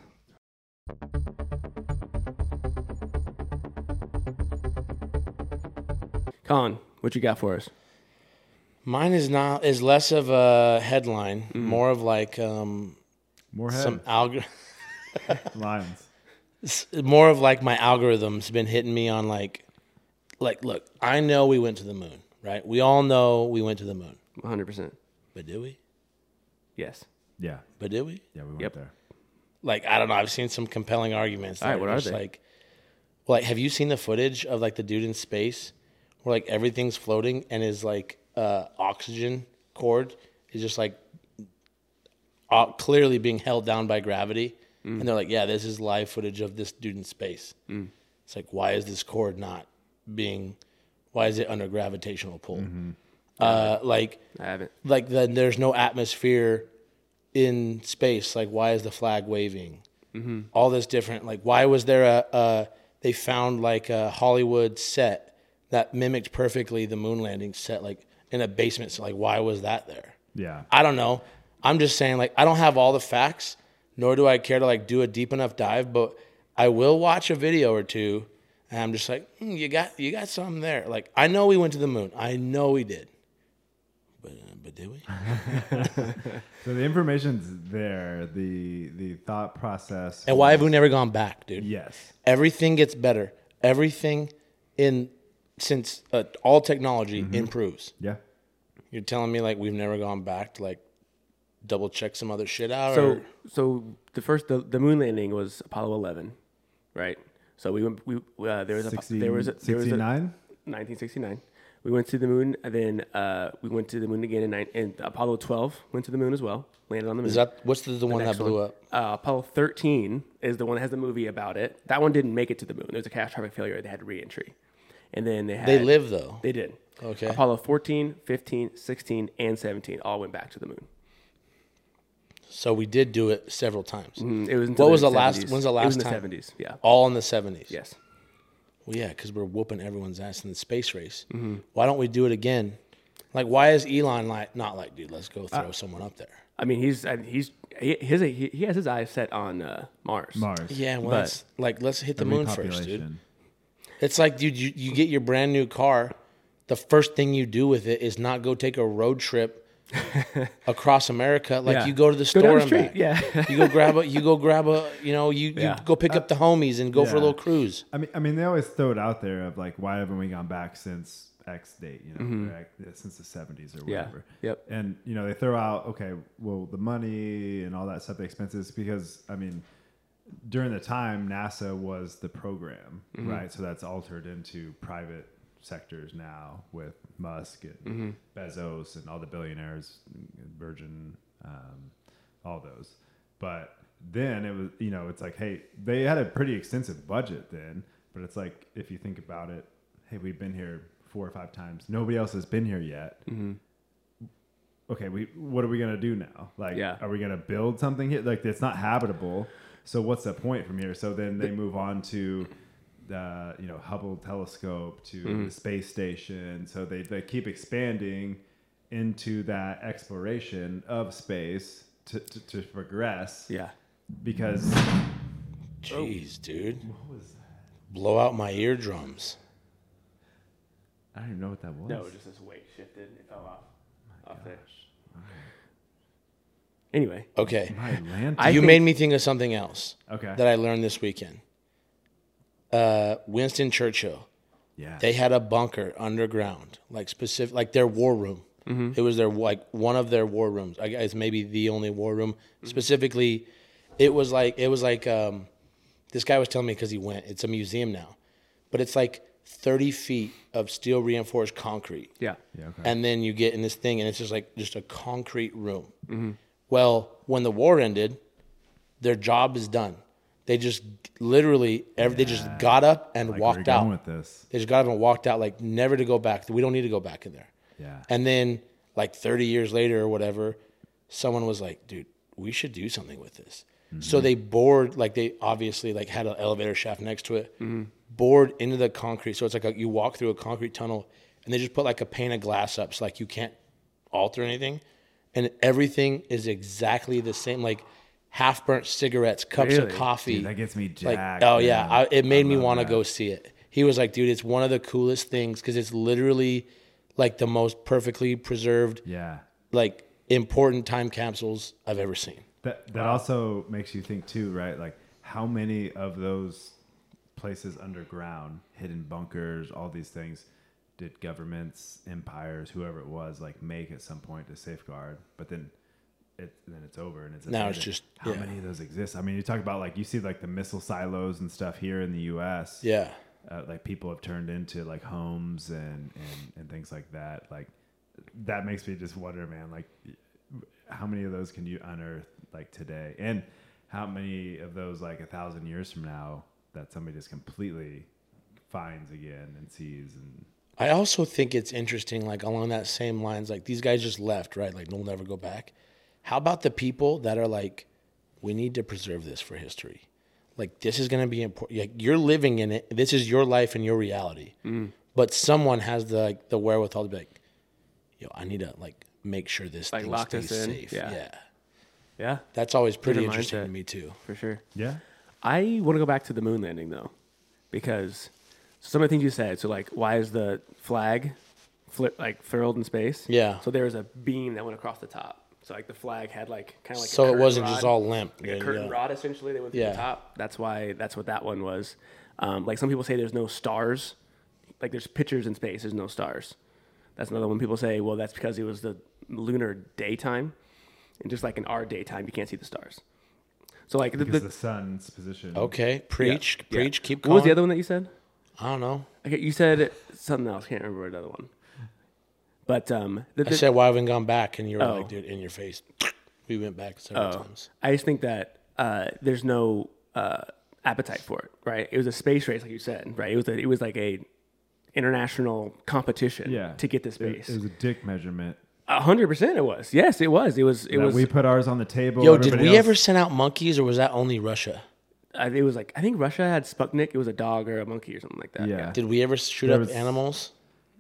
Colin, what you got for us? Mine is not is less of a headline, more of like um, More some head. algor- Lions. It's more of like my algorithm's been hitting me on like, like, look, I know we went to the moon, right? We all know we went to the moon. one hundred percent. But did we? Yes. Yeah. But did we? Yeah, we went Yep. there. Like, I don't know. I've seen some compelling arguments. All right, that what are just they? Like, well, like, have you seen the footage of like the dude in space where like everything's floating and his like uh, oxygen cord is just like uh, clearly being held down by gravity? Mm. And they're like, yeah, this is live footage of this dude in space. Mm. It's like, why is this cord not being, why is it under gravitational pull? Mm-hmm. Uh, like, I haven't. Like, then there's no atmosphere in space. Like, why is the flag waving? Mm-hmm. All this different. Like, why was there a, a, they found like a Hollywood set that mimicked perfectly the moon landing set, like in a basement. So, like, why was that there? Yeah. I don't know. I'm just saying, like, I don't have all the facts, nor do I care to like do a deep enough dive, but I will watch a video or two, and I'm just like, mm, you got you got something there. Like, I know we went to the moon. I know we did. But, uh, but did we? So the information's there, the the thought process. And why have we never gone back, dude? Yes. Everything gets better. Everything in since uh, all technology Mm-hmm. improves. Yeah. You're telling me like we've never gone back to like double check some other shit out? So, or? so the first the, the moon landing was Apollo eleven, right? So we went. We uh, there was a sixty, there was a, there was a sixty-nine? nineteen sixty-nine. We went to the moon, and then uh, we went to the moon again in nine, and Apollo twelve went to the moon as well. Landed on the moon. Is that what's the, the one that next blew one. up? Uh, Apollo thirteen is the one that has the movie about it. That one didn't make it to the moon. There was a catastrophic failure. They had re-entry, and then they had They live though. They did. Okay. Apollo fourteen, fifteen, sixteen, and seventeen all went back to the moon. So we did do it several times. Mm, It was until What was the seventies. last? When's the It was last in the time? seventies. Yeah. All in the seventies. Yes. Well, yeah, because we're whooping everyone's ass in the space race. Mm-hmm. Why don't we do it again? Like, why is Elon like not like, dude? Let's go Uh, throw someone up there. I mean, he's uh, he's he, his he, he has his eyes set on uh, Mars. Mars. Yeah, well, but- let's, like let's hit the A moon first, dude. repopulation. It's like, dude, you, you get your brand new car. The first thing you do with it is not go take a road trip across America. Like Yeah. you go to the Go down store the and street, back. yeah. you go grab a, you go grab a, you know, you, you Yeah. go pick up the homies and go for a Yeah. little cruise. I mean, I mean, they always throw it out there of like, why haven't we gone back since X date? You know, Mm-hmm. or X- since the seventies or Yeah. whatever. Yep. And you know, they throw out, okay, well, the money and all that stuff, the expenses, because I mean, during the time, NASA was the program, Mm-hmm. right? So that's altered into private sectors now with Musk and Mm-hmm. Bezos and all the billionaires, Virgin, um, all those. But then it was, you know, it's like, hey, they had a pretty extensive budget then, but it's like, if you think about it, hey, we've been here four or five times. Nobody else has been here yet. Mm-hmm. Okay, we what are we gonna do now? Like, Yeah. are we gonna build something here? Like, it's not habitable. So what's the point from here? So then they move on to the you know Hubble telescope to Mm-hmm. the space station. So they they keep expanding into that exploration of space to to, to progress. Yeah. Because Jeez, dude, what was that? blow out my eardrums. I don't even know what that was. No, just this weight shifted and it fell off. off there. Anyway, Okay, My lantern. I you think- made me think of something else okay. that I learned this weekend. Uh, Winston Churchill. yeah. They had a bunker underground, like specific, like their war room. Mm-hmm. It was their like one of their war rooms. I guess maybe the only war room. Mm-hmm. Specifically, it was like it was like um, this guy was telling me because he went. It's a museum now, but it's like thirty feet of steel reinforced concrete, yeah. yeah. Okay. and then you get in this thing, and it's just like just a concrete room. Mm-hmm. Well, when the war ended, their job is done. They just literally, every, they just got up and like walked we're out. going with this. They just got up and walked out, like never to go back. We don't need to go back in there. Yeah. And then, like thirty years later or whatever, someone was like, "Dude, we should do something with this." Mm-hmm. So they bored, like they obviously like had an elevator shaft next to it, bored into the concrete. So it's like a, you walk through a concrete tunnel, and they just put like a pane of glass up, so like you can't alter anything, and everything is exactly the same. Like half burnt cigarettes, cups Really? of coffee. Dude, that gets me Like, jacked. oh yeah, man. I, it made I me love want to that. go see it. He was like, dude, it's one of the coolest things because it's literally like the most perfectly preserved, Yeah. like important time capsules I've ever seen. that that wow. also makes you think too, right? Like how many of those places underground, hidden bunkers, all these things, did governments, empires, whoever it was, like make at some point to safeguard? But then it then it's over and it's now abandoned. It's just how yeah. many of those exist? I mean, you talk about like you see like the missile silos and stuff here in the U S. Yeah, uh, like people have turned into like homes and, and and things like that. Like that makes me just wonder, man. Like how many of those can you unearth like today, and how many of those like a thousand years from now that somebody just completely finds again and sees? And I also think it's interesting, like along that same lines, like these guys just left, right? Like they'll never go back. How about the people that are like, we need to preserve this for history. Like this is going to be important. Like, you're living in it. This is your life and your reality. Mm. But someone has the like, the wherewithal to be like, yo, I need to like make sure this like thing lock stays this in. safe. Yeah. yeah. Yeah. That's always pretty Different interesting mindset. to me too. For sure. yeah. I want to go back to the moon landing though, because some of the things you said. So like, why is the flag flip like furled in space? Yeah. So there was a beam that went across the top. So like the flag had like kind of like So a it wasn't rod, just all limp. like a Yeah, curtain yeah. rod essentially. They went through Yeah. the top. That's why. That's what that one was. Um, like some people say, there's no stars. Like there's pictures in space. There's no stars. That's another one. People say, well, that's because it was the lunar daytime, and just like in our daytime, you can't see the stars. So like the, Because the, the sun's position. Okay, preach, yeah, preach, yeah. keep What going. was the other one that you said? I don't know. Okay, you said something else. Can't remember the other one. But um, the, the, I said, why haven't we gone back? And you were Oh. like, dude, in your face. We went back several oh, times. I just think that uh, there's no uh, appetite for it. Right? It was a space race, like you said. Right? It was a, it was like a international competition. Yeah. To get to It, space. it was a dick measurement. A hundred percent, it was. Yes, it was. It was. It That was. we put ours on the table. Yo, did everybody we else- ever send out monkeys or was that only Russia? I, it was like I think Russia had Sputnik. It was a dog or a monkey or something like that. Yeah. Did we ever shoot There up was- animals?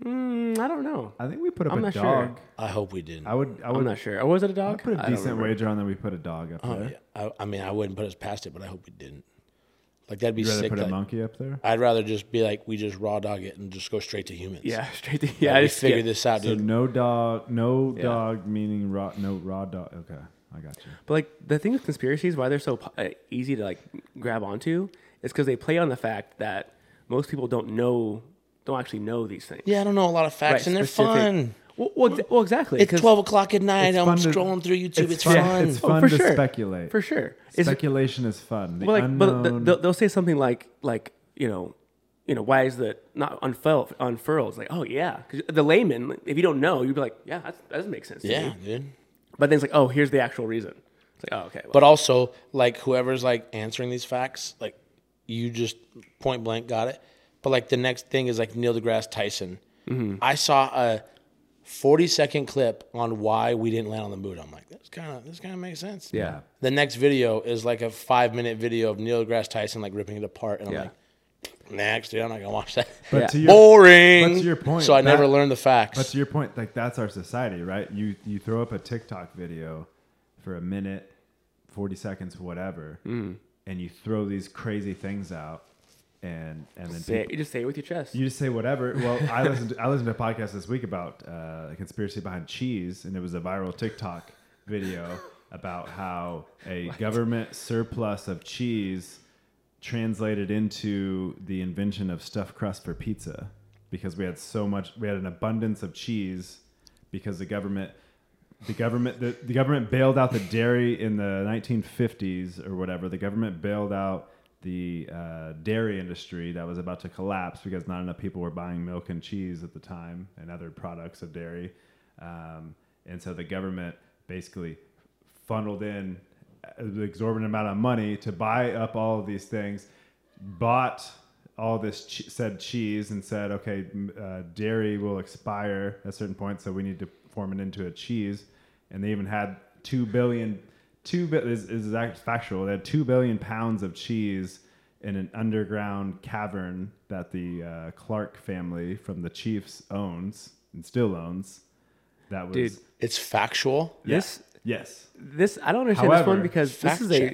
Mm, I don't know. I think we put up I'm a not dog. sure. I hope we didn't. I would. I would. I'm not sure. Or was it a I'd dog? put a I don't decent remember. wager on that we put a dog up Oh, there. yeah. I, I mean, I wouldn't put us past it, but I hope we didn't. Like, that'd be You'd rather sick. put a like- monkey up there? I'd rather just be like, we just raw dog it and just go straight to humans. Yeah, straight to yeah. Like, I we just figured yeah. this out, So dude. no dog, no Yeah. dog meaning raw, no raw dog. Okay, I got you. But like the thing with conspiracies, why they're so uh, easy to like grab onto, is because they play on the fact that most people don't know, don't actually know these things. Yeah, I don't know a lot of facts, Right, and they're specific- fun. Well, well, exa- well exactly. It's 'cause- twelve o'clock at night. It's I'm fun to- scrolling through YouTube. It's, fun. fun. It's Oh, fun for to sure. speculate. for sure. It's, Speculation is fun. The well, like, unknown. but the, they'll, they'll say something like like you know, you know, why is the not unfurled? Unfurled. It's like, oh yeah, because the layman, if you don't know, you'd be like, yeah, that's, that doesn't make sense. To Yeah, me. dude. But then it's like, oh, here's the actual reason. It's like, oh, okay. Well, But also, like, whoever's like answering these facts, like, you just point blank got it. But like the next thing is like Neil deGrasse Tyson. Mm-hmm. I saw a forty second clip on why we didn't land on the moon. I'm like, that's kind of this kind of makes sense. yeah. The next video is like a five minute video of Neil deGrasse Tyson like ripping it apart, and I'm Yeah. like, next, dude, I'm not gonna watch that. But Yeah. to your, Boring. But to your point, so I never that- learned the facts. But to your point, like that's our society, right? You you throw up a TikTok video for a minute, forty seconds, whatever, Mm. and you throw these crazy things out, and and then Say it, people, you just say it with your chest. you just say whatever. Well, I listened to, I listened to a podcast this week about uh, a conspiracy behind cheese, and it was a viral TikTok video about how a government surplus of cheese translated into the invention of stuffed crust for pizza, because we had so much, we had an abundance of cheese because the government, the government, the, the government bailed out the dairy in the nineteen fifties or whatever. The government bailed out the uh, dairy industry that was about to collapse because not enough people were buying milk and cheese at the time and other products of dairy. Um, and so the government basically funneled in an exorbitant amount of money to buy up all of these things, bought all this che- said cheese and said, okay, m- uh, dairy will expire at a certain point, so we need to form it into a cheese. And they even had two billion, two bi- is is act- factual. They had two billion pounds of cheese in an underground cavern that the uh, Clark family from the Chiefs owns and still owns. That was Dude. it's factual. This yes. this I don't understand this However, one because this fact is a check.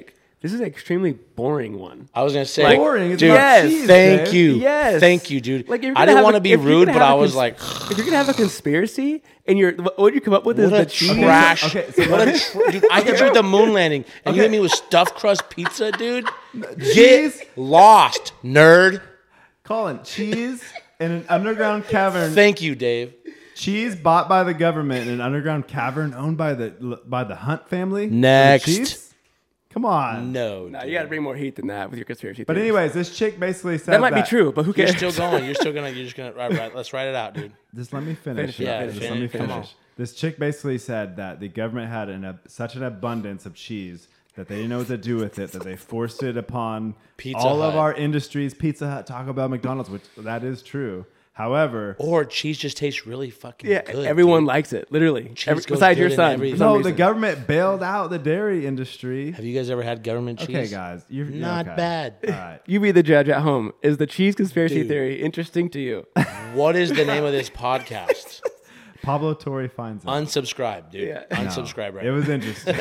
This is an extremely boring one. I was gonna say, Like, boring. It's dude. not Yes. cheese, Thank Dave. you. Yes. Thank you, dude. Like, if you're I gonna didn't have want a- to be if you're rude, gonna but have I a was cons- like, if you're gonna have a conspiracy and you're what you come up with is what the a cheese. trash. Okay, so what a what- tr- dude, I get you the moon landing, and you hit me with stuffed crust pizza, dude. Cheese? Get lost, nerd. Colin, cheese in an underground cavern. Thank you, Dave. Cheese bought by the government in an underground cavern owned by the by the Hunt family. Next. Cheese? Come on. No, No, dude. you got to bring more heat than that with your conspiracy. But theories. anyways, this chick basically said that might be true, but who You're cares? still going. You're still gonna. You're just gonna. Right, right. Let's write it out, dude. Just let me finish. Finish it, Yeah, Just finish let me it. Come finish. on. This chick basically said that the government had an, ab- such an abundance of cheese that they didn't know what to do with it, that they forced it upon Pizza all of Hut. our industries, Pizza Hut, Taco Bell, McDonald's, which that is true. However, Or cheese just tastes really fucking yeah, good. everyone dude. likes it. Literally, Cheese Every, goes besides good your in son. everything. for some no, the reason. government bailed out the dairy industry. Have you guys ever had government cheese? Okay, guys, you're yeah, Not okay. bad. All right. You be the judge at home. Is the cheese conspiracy Dude. theory interesting to you? What is the name of this podcast? Pablo Torre finds it. Unsubscribe, dude. Yeah. Unsubscribe right It now. was interesting.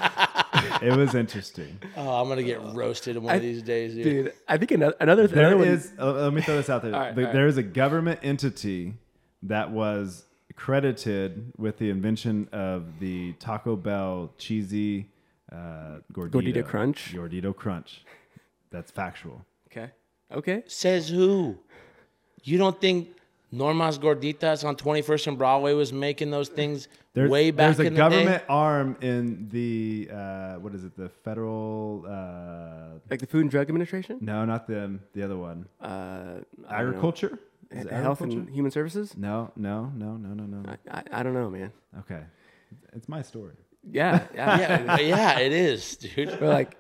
it was interesting. Oh, I'm gonna get roasted one of these days, dude. Dude, I think another another, There another one- is. Uh, let me throw this out there. All right, The- all right. There is a government entity that was credited with the invention of the Taco Bell cheesy uh, gordita, Gordita Crunch? Gordito Crunch. That's factual. Okay. Okay. Says who? You don't think Norma's Gorditas on twenty-first and Broadway was making those things There's, way back there's a in the government day? arm in the uh, what is it? The federal? Uh, Like the Food and Drug Administration? no, not them. The other one. Uh, I don't know. Agriculture. Is it Health agriculture? and Human Services? No, no, no, no, no, no. I, I, I don't know, man. Okay, it's my story. Yeah. Yeah. Yeah, yeah, it is, dude. But like,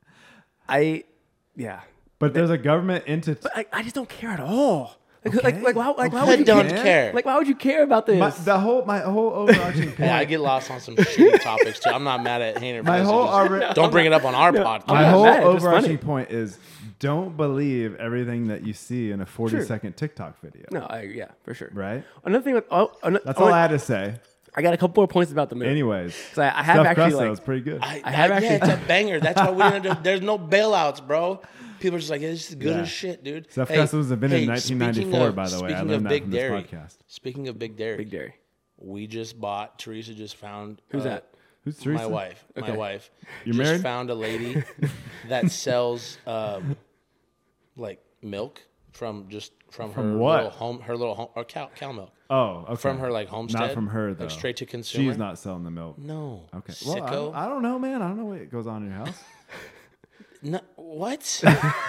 I, yeah. But there's a government entity. But I, I just don't care at all. Like, Okay. like, like, why, like, why Okay, would you don't care? care. Like, why would you care about this? My, the whole my whole overarching point. Yeah, I get lost on some shitty topics too. I'm not mad at Hainer. My Just- whole arri- don't bring it up on our podcast. my not whole mad, it's just overarching funny. point is don't believe everything that you see in a forty Sure. second TikTok video. no, I, yeah, for sure. Right? Another thing with oh, ano- That's oh, all I had to say. I got a couple more points about the movie. Anyways, 'Cause I, I have Stuffed actually crust, like, though, is pretty good. I, I have I- actually- yeah, it's a banger. That's why we didn't do. There's no bailouts, bro. People are just like, yeah, this is good Yeah. as shit, dude. Stuffed crust was invented in speaking nineteen ninety-four, of- by the way. I Speaking learned of that Big from this Dairy, podcast. speaking of Big Dairy, Big Dairy. we just bought. Teresa just found. Who's uh, that? Who's Teresa? My wife. Okay. My wife. You just married? found a lady that sells um, like milk from just from, From her what? little home, her little home, or cow, cow milk Oh, okay. from her like homestead. Not from her though. like straight to consumer. She's not selling the milk. No. Okay. Well, I, Sicko. don't, I don't know, man. I don't know what goes on in your house. No, what?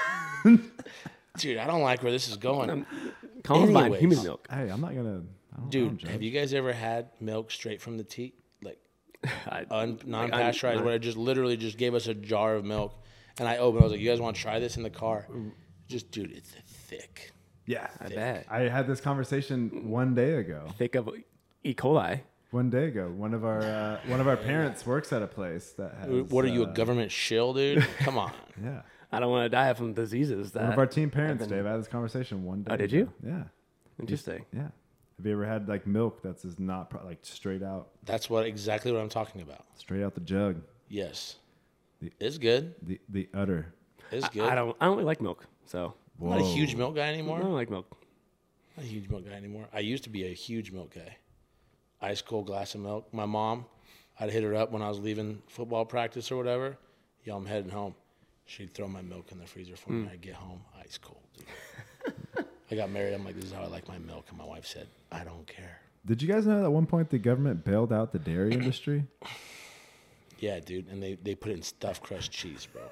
Dude, I don't like where this is going. Colin's buying Anyways. human milk. Hey, I'm not gonna. I don't, Dude, have you guys ever had milk straight from the teat? Like I, un, non-pasteurized, where it just literally just gave us a jar of milk, and I opened. I was like, "You guys want to try this in the car?" Just, dude, it's thick. Yeah. I bet. I had this conversation one day ago. Think of E. coli. One day ago, one of our uh, one of our parents works at a place that has. What are you, a uh, government shill, dude? Come on. Yeah. I don't want to die from diseases. That One of our team parents, Dave, I had this conversation one day. Oh, did ago. you? Yeah. Interesting. Yeah. Have you ever had like milk that's just not pro- like straight out, That's what exactly what I'm talking about. straight out the jug? Yes, it's good. The the udder. It's good. I, I don't. I don't really like milk, so I'm not a huge Whoa. milk guy I anymore. don't like milk. Not a huge milk guy anymore. I used to be a huge milk guy. Ice cold glass of milk. My mom, I'd hit her up when I was leaving football practice or whatever. Yo, I'm heading home. She'd throw my milk in the freezer for me. I'd get home ice cold. Dude. I got married. I'm like, this is how I like my milk. And my wife said, I don't care. Did you guys know that at one point the government bailed out the dairy industry? Yeah, dude. And they, they put it in stuffed crust cheese, bro.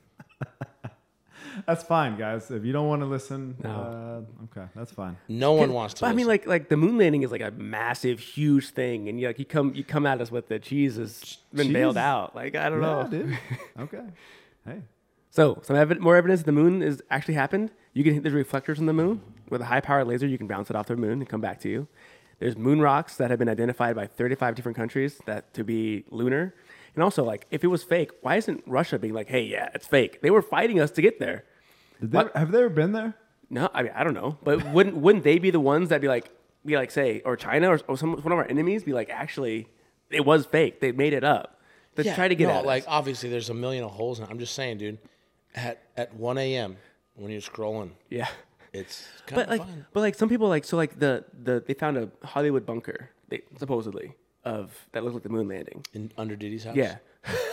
That's fine, guys. If you don't want to listen, No. uh, okay, that's fine. No one wants to. But I mean, listen. like, like the moon landing is like a massive, huge thing, and you like you come you come at us with the cheese has been Cheese? bailed out. Like I don't Yeah, know. dude. Okay. Hey. So some evi- more evidence the moon is actually happened. You can hit the reflectors on the moon with a high-powered laser. You can bounce it off the moon and come back to you. There's moon rocks that have been identified by thirty-five different countries that to be lunar. And also, like, if it was fake, why isn't Russia being like, "Hey, yeah, it's fake"? They were fighting us to get there. Did they, What? have they ever been there? No, I mean I don't know, but wouldn't wouldn't they be the ones that be like be like say or China or, or some one of our enemies be like actually it was fake, they made it up, Let's Yeah, try to get no, at like us. obviously there's a million of holes in it. I'm just saying, dude. At at one a.m. when you're scrolling, Yeah. it's kind But of like, fun. but like some people like so like the the they found a Hollywood bunker, they, supposedly of that looked like the moon landing. In, under Diddy's house. Yeah.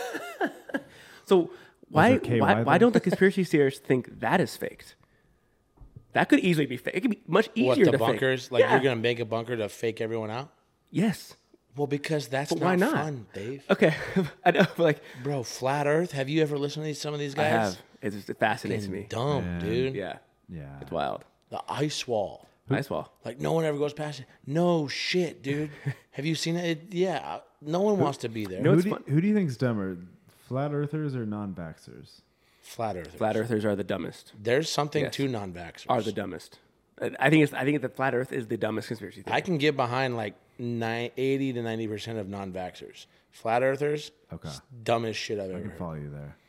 So why there K Y why why there? don't the conspiracy theorists think that is faked? That could easily be fake. It could be much easier What to the fake. bunkers? Like Yeah. you're gonna make a bunker to fake everyone out? Yes. Well, because that's But not, why not? fun, Dave. Okay. I know, but like Bro, flat Earth. Have you ever listened to these, some of these I guys? have. It just it fascinates me. Dumb, Man. dude. Yeah. Yeah. It's wild. The ice wall. Ice wall. Like no one ever goes past it. No shit, dude. Have you seen it? it yeah. No one wants to be there. No, Who it's do, you, fun. who do you think's dumber, flat earthers or non-vaxxers? Flat Earthers. Flat earthers are the dumbest. There's something Yes. to non-vaxxers. Are the dumbest. I I think it's I think that flat earth is the dumbest conspiracy theory. I can get behind like nine, eighty to ninety percent of non-vaxxers. Flat Earthers. Okay. Dumbest shit I've I ever can heard. follow you there.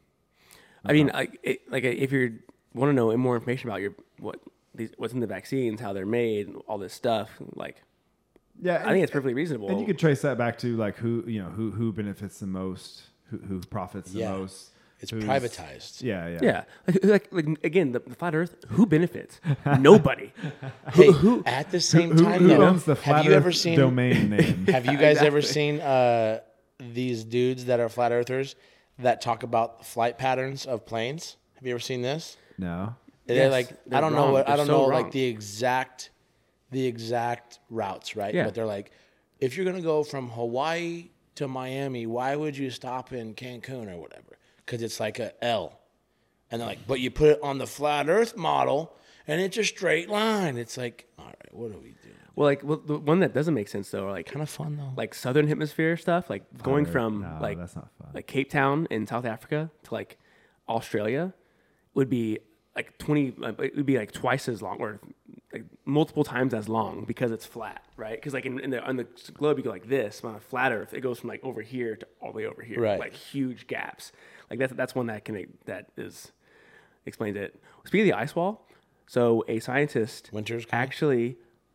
I mean, like, it, like if you want to know more information about your what these what's in the vaccines, how they're made, and all this stuff, like Yeah, I think it's perfectly reasonable. And you could trace that back to like who you know who who benefits the most, who who profits the Yeah. most. It's who's- privatized. Yeah, yeah, yeah, like, like, like again, the, the flat Earth, who benefits? Nobody. Hey, at the same Who, time, who though, owns the flat have you Earth ever seen? domain name? Have you guys ever seen uh, these dudes that are flat earthers that talk about flight patterns of planes? Have you ever seen this? No. They're Yes, like, they're I don't know wrong. what I They're don't so know wrong. like the exact, the exact routes, right? Yeah. But they're like, if you're gonna go from Hawaii to Miami, why would you stop in Cancun or whatever? Because it's like a L, and they're like, but you put it on the flat Earth model, and it's a straight line. It's like, all right, what are we doing? Well, like well, the one that doesn't make sense though, are like Kind of fun though. like southern hemisphere stuff, like going Oh, from no, like that's not fun. like Cape Town in South Africa to like Australia would be like twenty. uh, It would be like twice as long, or like multiple times as long because it's flat, right? Because like in, in the on the globe you go like this, on a flat Earth it goes from like over here to all the way over here, Right. like huge gaps. Like that's that's one that can that is explains it. Speaking of the ice wall, so a scientist Winter's coming? actually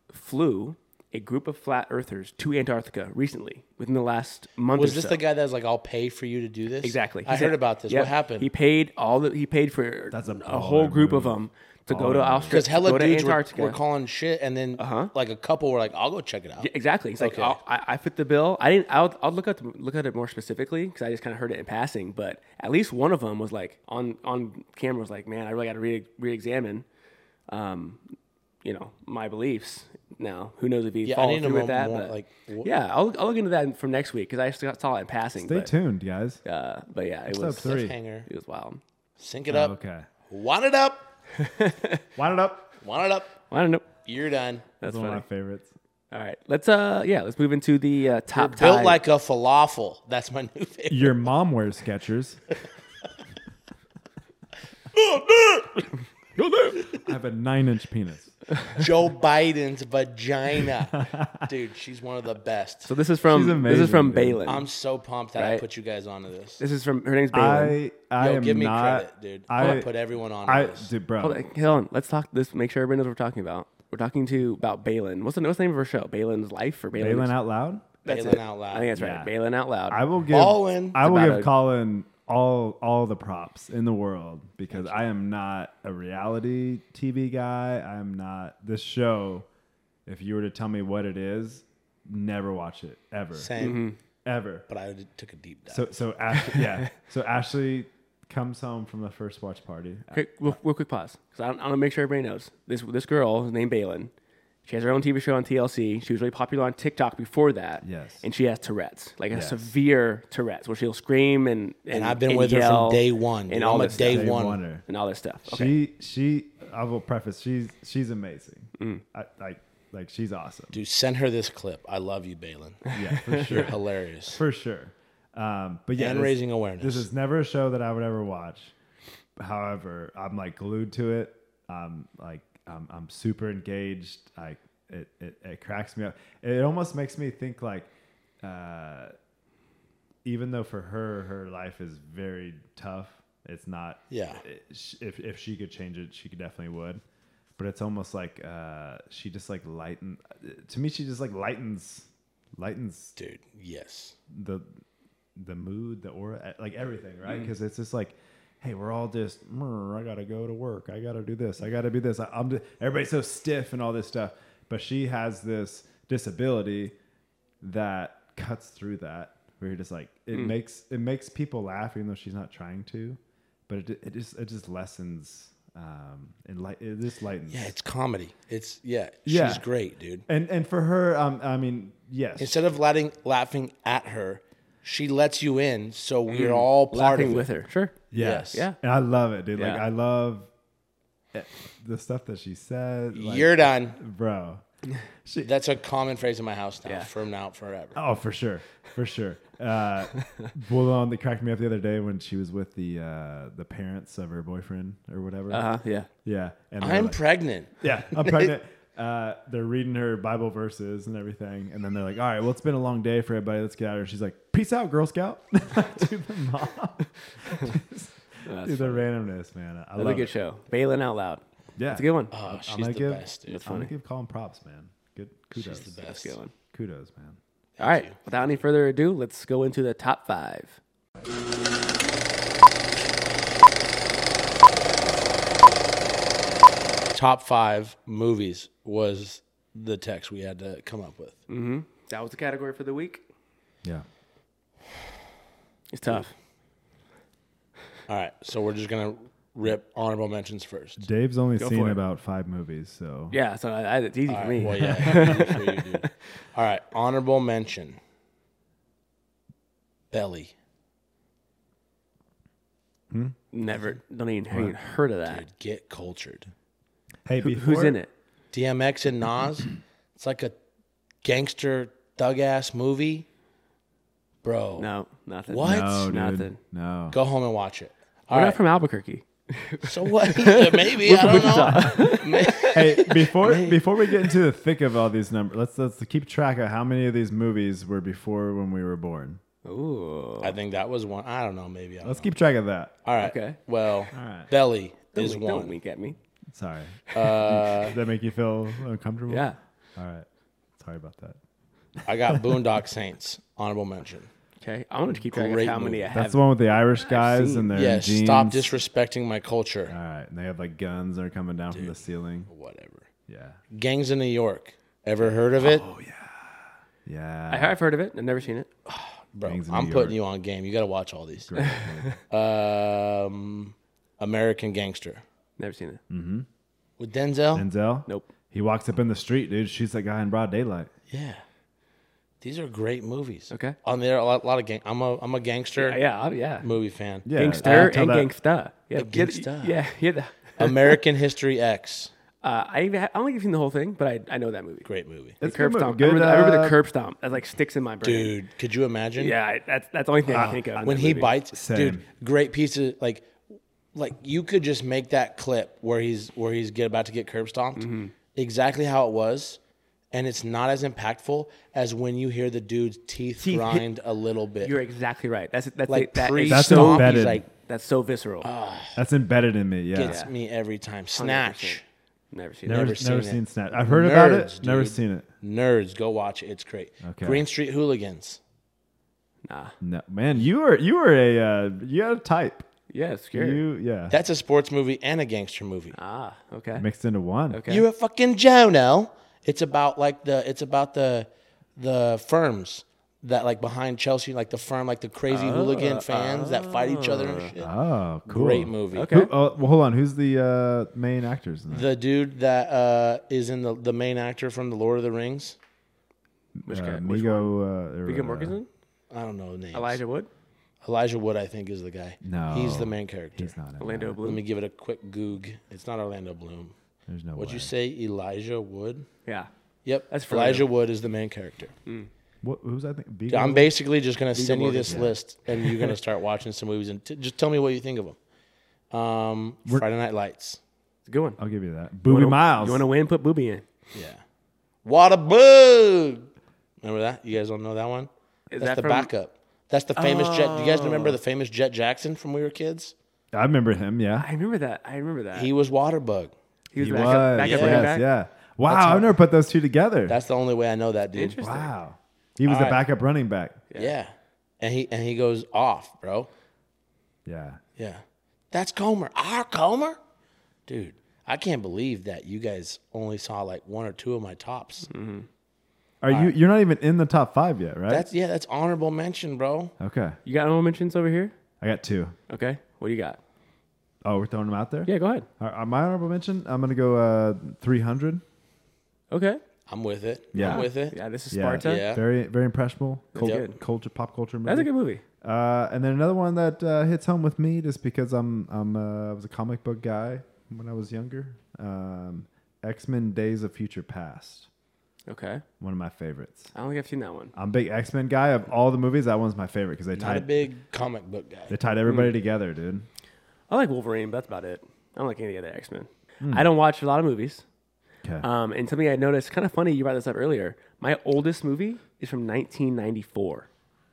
flew a group of flat earthers to Antarctica recently, within the last month Was or this so. the guy that was like, I'll pay for you to do this? Exactly. I He said- heard about this. Yep. What happened? He paid all the he paid for That's a a whole baller group of move. them to go Baller to move. Australia, Because to hella go to dudes were, Antarctica. were calling shit, and then Uh-huh. like a couple were like, I'll go check it out. Yeah, exactly. He's like, Okay. I'll, I, I fit the bill. I didn't. I'll, I'll look at look at it more specifically because I just kind of heard it in passing. But at least one of them was like on on camera was like, man, I really got to re re-examine, um, you know, my beliefs. Now, who knows if he Yeah, I followed need to through with know that? more, but like, wh- yeah, I'll I'll look into that from next week because I just saw it in passing. Stay but, tuned, guys. Uh, but yeah, it Episode was three. Cliffhanger. it was wild. Sync it Oh, up. okay. Want it up. Wind it up. Want it up. Well, I don't know. You're done. That's That's one of funny. my favorites. All right, let's uh yeah, let's move into the uh, You're top built tied- like a falafel. That's my new favorite. Your mom wears Skechers. I have a nine-inch penis. Joe Biden's vagina. Dude, she's one of the best. So this is from She's this amazing, is from dude. Balin. I'm so pumped that I Right. put you guys onto this. This is from her name's Balin. I I Yo, am give me not. credit, dude. I I put everyone on I this. dude, bro. Hold on, hold on. Let's talk. Let's make sure everybody knows what we're talking about. We're talking to about Balin. What's the, what's the name of her show? Balin's Life or Balin's? Balin out loud. That's Balin it. Out Loud. I think that's right. Yeah. Balin out loud. I will give. Ballin'. I will It's give about a- Colin all all the props in the world because I am not a reality T V guy. I am not this show. If you were to tell me what it is, never watch it ever, Same. Mm-hmm. ever. But I did- took a deep dive. So so Ashley, yeah. So Ashley comes home from the first watch party. Quick, real, real quick pause because I, I want to make sure everybody knows this. This girl is named Balin. She has her own T V show on T L C. She was really popular on TikTok before that. Yes. And she has Tourette's, like a Yes. severe Tourette's, where she'll scream and and, And I've been and with her from yell day one, and dude. all I'm a this day stuff. Day one. Wonder. and all this stuff. Okay. She she I will preface she's she's amazing. Mm. I, like like she's awesome. Dude, send her this clip. I love you, Balin. Yeah, for You're sure. hilarious. For sure. Um, but yeah, And this- raising awareness. This is never a show that I would ever watch. However, I'm like glued to it. Um, like I'm, I'm super engaged. I it, it it cracks me up. It almost makes me think like, uh, even though for her her life is very tough, it's not. Yeah. it- sh- if if she could change it, she could definitely would. But it's almost like uh, she just like lighten. To me, she just like lightens lightens Dude, yes. the the mood, the aura, like everything, right? Because it's just like, hey, we're all just, I gotta go to work, I gotta do this, I gotta do this. I, I'm just, everybody's so stiff and all this stuff, but she has this disability that cuts through that. Where you're just like, it mm. makes it makes people laugh, even though she's not trying to, but it it just it just lessens, um, and light it just lightens. Yeah, it's comedy. It's yeah, yeah. she's great, dude. And and for her, um, I mean, yes. Instead of letting laughing at her, she lets you in, so we're mm. all part laughing of it. with her. Sure. Yes. Yeah. And I love it, dude. Yeah. Like I love it, the stuff that she said. Like, You're done, bro. She, That's a common phrase in my house now, Yeah. from now forever. Oh, for sure, for sure. Uh, well, on that cracked me up the other day when she was with the uh, the parents of her boyfriend or whatever. Uh huh. Yeah. Yeah, and they're I'm like, pregnant. yeah, I'm pregnant. Uh, they're reading her Bible verses and everything, and then they're like, "All right, well, it's been a long day for everybody. Let's get out of here." She's like, "Peace out, Girl Scout." To the mom. Dude, the randomness, man. I Another love good it. show. Bailing Out Loud. Yeah, It's a good one. Oh, I'm she's gonna the give, best, dude. That's I'm gonna funny. give Colin props, man. Good kudos. She's the That's best. a good one. Kudos, man. All right. Without any further ado, let's go into the top five. Top five movies was the text we had to come up with. Mm-hmm. That was the category for the week. Yeah. It's tough. All right, so we're just gonna rip honorable mentions first. Dave's only Go seen for it. about five movies, so Yeah. So I, I, it's easy All for right, me. well, yeah, easy for you, dude. All right, honorable mention. Belly. Never. Don't even, haven't even heard of that. Dude, get cultured. hey, Who, before, who's in it? D M X and Nas. It's like a gangster thug ass movie, bro. No, nothing. What? No, dude. Nothing. No. Go home and watch it. We're All not right. from Albuquerque. So what? Maybe I don't know. Hey, before before we get into the thick of all these numbers, let's let's keep track of how many of these movies were before when we were born. Ooh. I think that was one. I don't know. Maybe. I don't Let's know. keep track of that. All right. Okay. Well, All right. Belly Don't is wink, don't one. wink at me. Sorry. Uh, Does that make you feel uncomfortable? Yeah. All right. Sorry about that. I got Boondock Saints. Honorable mention. Okay. I wanted to keep track of Great how many movie. I have. That's the one with the Irish guys seen. and their Yes. jeans. Stop disrespecting my culture. All right, and they have like guns that are coming down from the ceiling. Whatever. Yeah. Gangs of New York. Ever heard of it? Oh yeah. Yeah. I have heard of it. I've never seen it. Bro, Gangs of I'm New putting York. you on game. You got to watch all these. Great. Um, American Gangster Never seen it. with Denzel. Denzel. Nope. He walks up in the street, dude. Shoots that guy in broad daylight. Yeah, these are great movies. Okay. On there, a lot, lot of gang. I'm a I'm a gangster Yeah. Yeah. yeah. movie fan. Yeah. Gangster uh, tell and that- gangsta. Yeah. The get- gangsta. Yeah. Yeah. the- American History X. Uh, I even ha- I don't think I've seen the whole thing, but I I know that movie. Great movie. The It's curb good mo- stomp. good, I, remember, I remember uh, the curb stomp. That like sticks in my brain. Dude, could you imagine? Yeah. I, that's that's the only thing I think of. in When that he movie. bites, Same. dude, great piece of like, like you could just make that clip where he's where he's get about to get curb stomped, Mm-hmm. exactly how it was, and it's not as impactful as when you hear the dude's teeth, Teeth hit- grind a little bit. You're exactly right. That's that's like like that. pre is That's so, stomp, embedded. he's like That's so visceral. That's embedded in me. Yeah. gets Yeah. me every time. one hundred Snatch. percent. Never seen Never, it. Never never seen seen, it. Snatch. I've heard about it. Nerds, Never dude. seen it. Nerds, go watch it. It's great. Okay. Green Street Hooligans. Nah. No, man, you were you were a uh, you had a type. Yeah, it's scary. You yeah. That's a sports movie and a gangster movie. ah, okay. mixed into one. Okay. You're a fucking Jono. It's about like the it's about the the firms that like behind Chelsea, like the firm, like the crazy hooligan fans that fight each other and shit. Oh, cool. Great movie. Okay. Who, oh, well, hold on. Who's the uh, main actors in that? The dude that uh, is in the the main actor from the Lord of the Rings. Which uh, guy? Which Migo. Uh, or, Viggo uh, Mortensen? I don't know the names. Elijah Wood? Elijah Wood, I think, is the guy. No, he's the main character. He's not. in Orlando that. Let Bloom? me give it a quick goog. It's not Orlando Bloom. There's no What'd way. you say, Elijah Wood? Yeah. Yep, That's familiar. Elijah Wood is the main character. What, who's I think? Vigo? I'm basically just gonna send you this Mortensen. list, and you're gonna start watching some movies, and t- just tell me what you think of them. Um, We're- Friday Night Lights. It's a good one. I'll give you that. You Booby wanna- Miles. You want to win? Put Booby in. Yeah. Water Boo. Remember that? You guys don't know that one? Is That's that the from- backup. That's the famous Jet. Do you guys remember the famous Jet Jackson from we were kids? I remember him. Yeah, I remember that. I remember that. He was Waterbug. He was he back was. up, back up yes, running back. yeah. Wow, That's how- I've never put those two together. That's the only way I know that dude. Interesting. Wow, he was All the right. backup running back. Yeah. and he and he goes off, bro. Yeah. Yeah, that's Comer. Our Comer, dude. I can't believe that you guys only saw like one or two of my tops. Mm-hmm. Are you? You're not even in the top five yet, right? That's yeah, that's honorable mention, bro. okay. You got honorable mentions over here? I got two. Okay. What do you got? Oh, we're throwing them out there. Yeah, go ahead. All right, my honorable mention. I'm gonna go uh, three hundred. Okay. I'm with it. Yeah. I'm with it. Yeah, this is Yeah. Sparta. Yeah. Very, very impressionable. Cult- Yep. Culture, pop culture movie. That's a good movie. Uh, and then another one that uh, hits home with me just because I'm I'm uh, I was a comic book guy when I was younger. Um, X-Men: Days of Future Past. Okay. One of my favorites. I don't think I've seen that one. I'm a big X-Men guy. Of all the movies, that one's my favorite because they Not a tied big comic book guy. they tied everybody together, dude. I like Wolverine, but that's about it. I don't like any of the other X-Men. I don't watch a lot of movies. Okay. Um, and something I noticed, kind of funny, you brought this up earlier. My oldest movie is from nineteen ninety-four.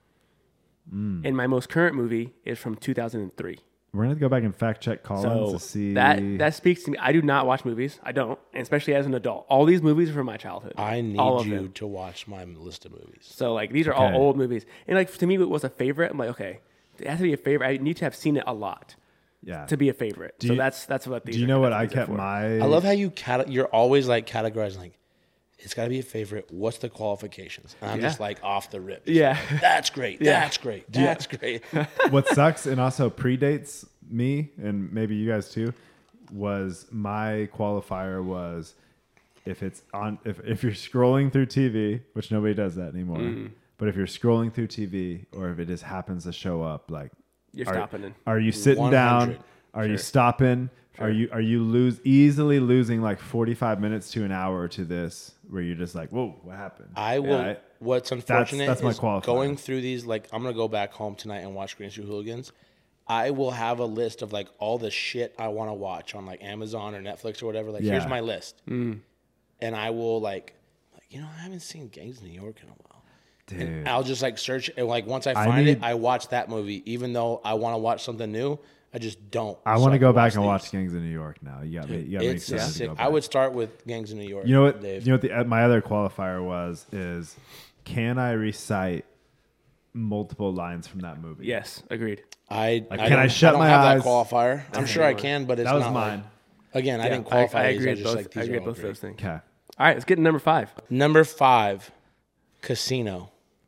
And my most current movie is from two thousand three. We're gonna have to go back and fact check Collins So to see that that speaks to me. I do not watch movies. I don't, and especially as an adult. All these movies are from my childhood. I need all of you them. to watch my list of movies. So like these are Okay. all old movies, and like to me, it was a favorite. I'm like, okay, it has to be a favorite. I need to have seen it a lot yeah. to be a favorite. Do so you- that's that's what these. Do you are, know what that's I these are kept for. my? I love how you cate- you're always like categorizing like it's got to be a favorite. What's the qualifications? And I'm Yeah. just like off the rip. Yeah. That's great. Yeah. That's great. That's great. What sucks and also predates me and maybe you guys too was my qualifier was if it's on if, if you're scrolling through T V, which nobody does that anymore, Mm-hmm. but if you're scrolling through T V or if it just happens to show up, like You're are, stopping and are you sitting one down? hundred. Are you stopping? Are you are you lose easily losing like forty-five minutes to an hour to this where you're just like, whoa, what happened? I will. Yeah, I- what's unfortunate that's my is qualifier. going through these. Like, I'm gonna go back home tonight and watch Green Street Hooligans. I will have a list of like all the shit I want to watch on like Amazon or Netflix or whatever. Like, here's Yeah. my list, and I will like, like you know, I haven't seen Gangs of New York in a while. Dude. And I'll just like search and like once I I find need- it, I watch that movie. Even though I want to watch something new, I just don't. I So want to can go back and these. watch Gangs of New York now. You got me. You got me It's excited to sick. go I back. would start with Gangs of New York. You know what? Dave. You know what? The, uh, my other qualifier was is can I recite multiple lines from that movie? yes, agreed. I, Like, I can I don't- shut don't my have eyes? that qualifier. I'm sure I can, but it's that was not mine. Like, again, I Yeah, didn't qualify. I, I these. agree I with just both. like I these agree are with all both of great. those things. Okay. All right, let's get to number five. Number five, Casino.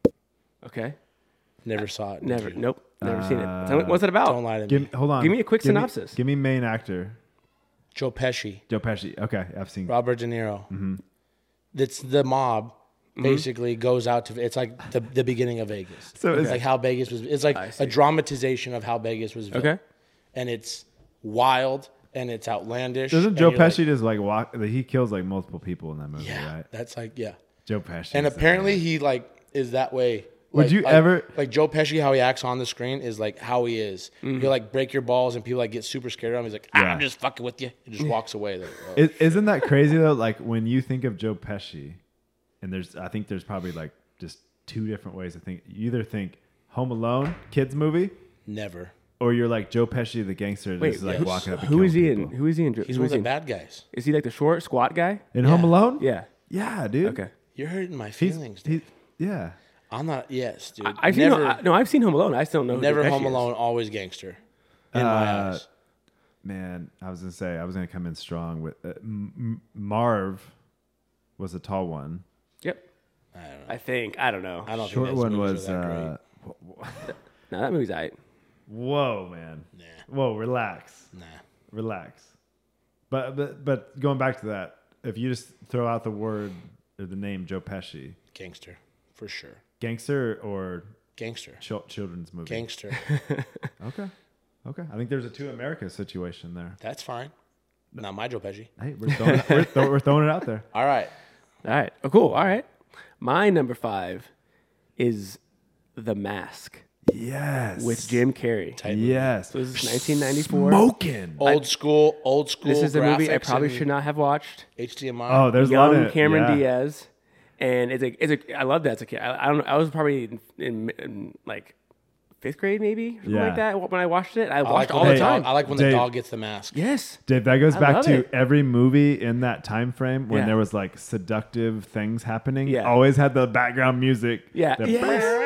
Okay. Never saw it. did Never. you? Nope. Never seen it. Tell me, what's it about? Don't lie to Give me. hold on. Give me a quick Give me- synopsis. Give me main actor Joe Pesci, Joe Pesci. Okay, I've seen. Robert De Niro. Mm-hmm. That's the mob. Basically goes out to. It's like the, the beginning of Vegas. So it's is- like how Vegas was. It's like I see. a dramatization of how Vegas was. Built. Okay. And it's wild and it's outlandish. Doesn't and Joe you're like, Pesci just like walk? He kills like multiple people in that movie, yeah, right? that's like yeah. Joe Pesci. And is the apparently man. he like is that way. Would Like- you like- ever- like Joe Pesci? How he acts on the screen is like how he is. Mm-hmm. He'll like break your balls and people like get super scared of him. He's like, ah, Yeah. I'm just fucking with you. He just walks away. Like, oh. Is, isn't that crazy though? Like when you think of Joe Pesci, and there's, I think there's probably like just two different ways to think. You either think Home Alone, kids movie, Never. or you're like Joe Pesci, the gangster, Wait, that's like who's- walking up. And who is killing he people. in? Who is he in? He's who one is of he the in? bad guys. Is he like the short, squat guy? in Home Yeah. Alone? Yeah. Yeah, dude. Okay. You're hurting my He's, feelings. dude. he, yeah. I'm not. Yes, dude. I, I've seen never, no, I, no, I've seen Home Alone. I still don't know. Who never Joe Pesci Home is. Alone. Always gangster. In my Uh, eyes. Man, I was gonna say I was gonna come in strong with uh, M- M- Marv was a tall one. Yep. I don't know. I think. I don't know. I don't Short think those one movies was. are that Uh, No, that movie's alright. whoa, man. Nah. Whoa, relax, great. Nah. relax. But but but going back to that, if you just throw out the word or the name Joe Pesci, Gangster, for sure. gangster or Gangster. ch- children's movie. Gangster. Okay, okay. I think there's a two America situation there. That's fine. Not my Joe Pesci. Hey, we're throwing, it, we're, throw, we're throwing it out there. All right. All right. Oh, cool. All right. My number five is The Mask Yes, with Jim Carrey. Tight movie. Yes, So this is nineteen ninety-four. Smoking. Old school. Old school. This is a movie I graphics probably and should not have watched. H D M I. Oh, there's a lot Young of Cameron yeah. Diaz, and it's a it's a I love that as a kid. I, I don't know. I was probably in, in, in like fifth grade maybe something Yeah. like that when I watched it. I I watched like, all when the the time. dog, I like when Dave. the dog gets the mask. Yes. Dave, that goes I back love to it. every movie in that time frame when Yeah. there was like seductive things happening. Yeah. Always had the background music. Yeah. The Yes.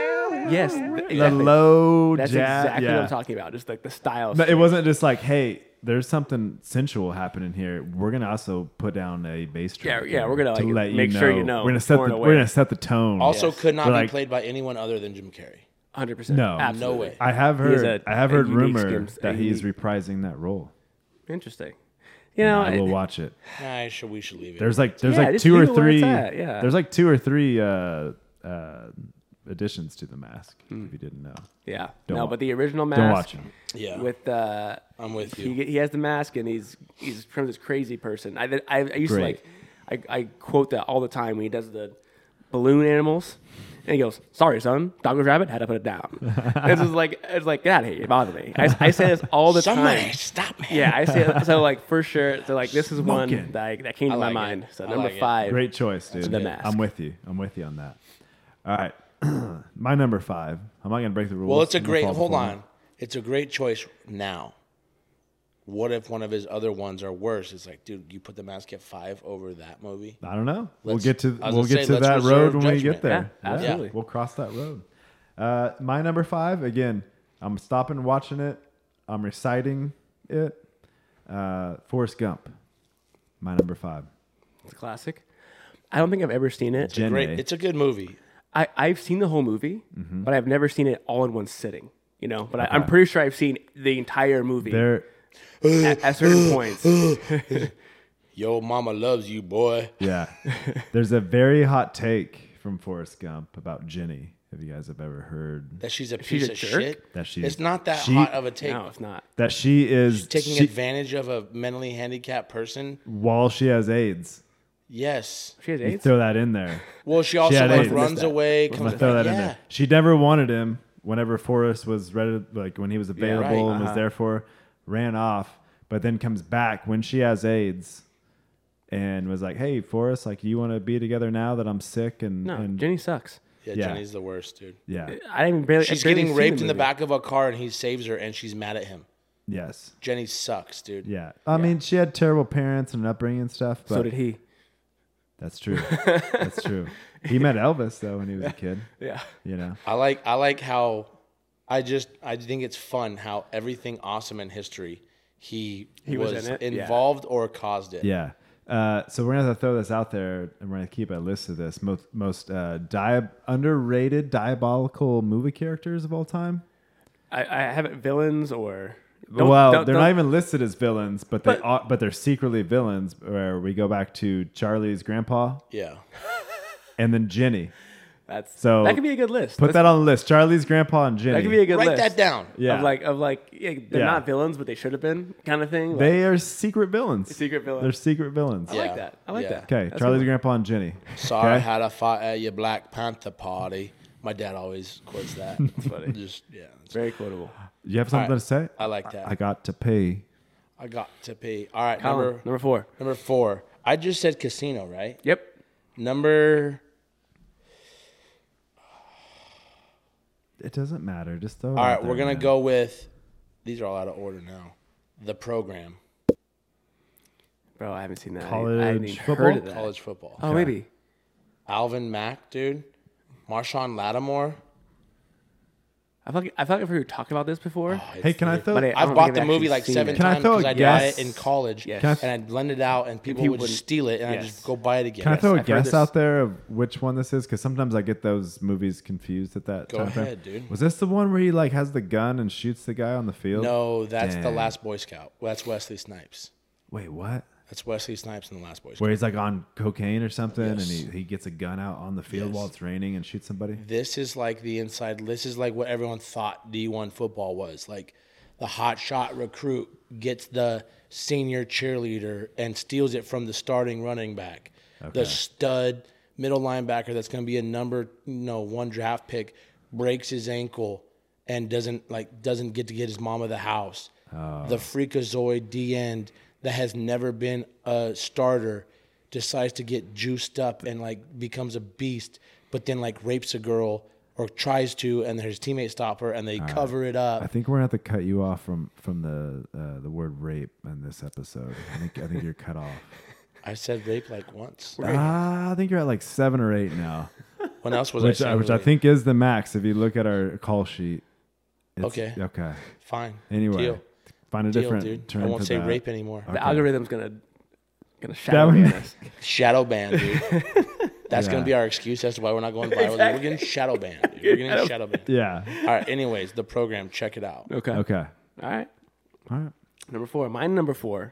Yes, The exactly. low That's jazz. exactly yeah. what I'm talking about. Just like the style. No, it wasn't just like, hey, there's something sensual happening here. We're gonna also put down a bass drum. Yeah, yeah, we're gonna, to like, let make sure you know We're gonna set far the and we're away. gonna set the tone. Also, Yes. could not We're be like- played by anyone other than Jim Carrey. one hundred percent. No. Absolutely. No way. I have He is heard. a- I have a heard unique rumor skin- that a he's unique- reprising that role. Interesting. You know, I will I- watch it. Nah, I should, we should leave it. There's like there's Yeah, like just two or leave it where it's three. at, yeah. There's like two or three uh, uh, additions to the mask. If you didn't know, yeah. Don't no, wa- but the original mask. don't watch him. yeah, With uh, I'm with you. he, he has the mask and he's he's from this crazy person. I I, I used Great. to like I, I quote that all the time when he does the balloon animals. And he goes, "Sorry, son, Dogger's rabbit had to put it down." It's just like it's like get out of here, you bother me. I, I say this all the Somebody time. stop me. Yeah, I say it, so like for sure. So like this is one Smoking. that, I, that came to I my like it. mind. So I number like it. five, Great choice, dude. The Mask. I'm with you. I'm with you on that. All right, my number five. I'm not gonna break the rules. Well, it's a I'm gonna great. follow the Hold format. on. It's a great choice now. What if one of his other ones are worse? It's like, dude, you put The Mask at five over that movie. I don't know. We'll Let's- get to I was we'll gonna get say, to let's that reserve road when we judgment. get there. Yeah, absolutely. We'll cross that road. Uh, my number five. Again, I'm stopping watching it. I'm reciting it. Uh, Forrest Gump. My number five. it's a classic. I don't think I've ever seen it. Jenny. Great. It's a good movie. I, I've seen the whole movie, Mm-hmm. but I've never seen it all in one sitting. You know, but I, I'm pretty sure I've seen the entire movie There. at, at certain points. Yo, mama loves you, boy. Yeah. There's a very hot take from Forrest Gump about Jenny. Have you guys have ever heard That she's a She's piece a of jerk? shit. that she? It's not that she- hot of a take. No, it's not. that she is Taking she, advantage of a mentally handicapped person. while she has AIDS. Yes. She has You AIDS. throw that in there. Well, she also had like AIDS. runs that. away. I'm Comes gonna throw that yeah. in there. She never wanted him. Whenever Forrest was ready, like when he was available right. and was Uh-huh. there for, her, ran off, but then comes back when she has AIDS, and was like, "Hey, Forrest, like you want to be together now that I'm sick?" And No, and Jenny sucks. Yeah, Yeah. Jenny's the worst, dude. yeah, I didn't even barely. She's I barely getting seen raped in the movie. back of a car, and he saves her, and she's mad at him. yes, Jenny sucks, dude. yeah. I mean, she had terrible parents and upbringing and stuff. But So did he. That's true. That's true. He met Elvis though when he was a kid. Yeah. You know. I like I like how I just I think it's fun how everything awesome in history he, He was was, in it, yeah. involved or caused it. Yeah. Uh, so we're gonna have to throw this out there, and we're gonna keep a list of this most most uh, dia- underrated diabolical movie characters of all time. I, I haven't villains or. Don't- well, don't- they're don't- not even listed as villains, but they But- are, but they're secretly villains. Where we go back to Charlie's grandpa, Yeah. and then Jenny. That's So, that could be a good list. Put Let's- that on the list. Charlie's grandpa and Jenny. That could be a good Write list. that down. Yeah. Of like of like yeah, they're Yeah. not villains, but they should have been kind of thing. Like, They are secret villains. Secret villains. They're secret villains. I Yeah. like that. I like Yeah. that. Okay, That's Charlie's a- grandpa and Jenny. Sorry, I Okay? had a fight at your Black Panther party. My dad always quotes that. funny. Just yeah. it's- Very quotable. You have something All right. to say? I like that. I got to pay. I got to pee. All right, Colin, number number four. number four. I just said casino, right? Yep. Number It doesn't matter. Just throw it All out right, there, we're gonna man. go with these are all out of order now. The Program. Bro, I haven't seen that. I College haven't even football? heard of that. College football. Oh, maybe. Alvin Mack, dude. Marshawn Lattimore. I feel like I feel like I've heard you talk about this before. Hey, can I throw? But I- I've don't bought think the I've movie actually like seen seven it. Can I times throw a because I, bought guess? it in college, Yes. Can I- and I'd lend it out, and people he would wouldn't- steal it, and yes. I just go buy it again. Can I throw a I've heard guess this. out there of which one this is? Because sometimes I get those movies confused at that Go time frame. ahead, dude. Was this the one where he like has the gun and shoots the guy on the field? No, that's the Damn. Last Boy Scout. Well, that's Wesley Snipes. Wait, what? That's Wesley Snipes in the Last Boy Scout. Where he's like on cocaine or something, Yes. and he, he gets a gun out on the field Yes. while it's raining and shoots somebody. This is like the inside. This is like what everyone thought D one football was. Like the hot shot recruit gets the senior cheerleader and steals it from the starting running back. Okay. The stud middle linebacker that's going to be a number you know one draft pick breaks his ankle and doesn't like doesn't get to get his mom of the house. Oh. The freakazoid D end that has never been a starter decides to get juiced up and like becomes a beast, but then like rapes a girl or tries to, and his teammates stop her and they cover it up. I think we're gonna have to cut you off from from the uh, the word rape in this episode. I think I think you're cut off. I said rape like once. Ah, I think you're at like seven or eight now. When else was which I I, saying? which I really? think is the max. If you look at our call sheet. It's, Okay. Okay. Fine. Anyway, Deal. find a Deal, different dude. term I won't for say that. rape anymore. The Okay. algorithm's gonna gonna That shadow one- ban us. Shadow ban, dude. That's Yeah. gonna be our excuse as to why we're not going viral. We're getting shadow banned. Dude. We're getting shadow banned. Yeah. All right. Anyways, the program. Check it out. Okay. Okay. All right. All right. Number four. Mine number four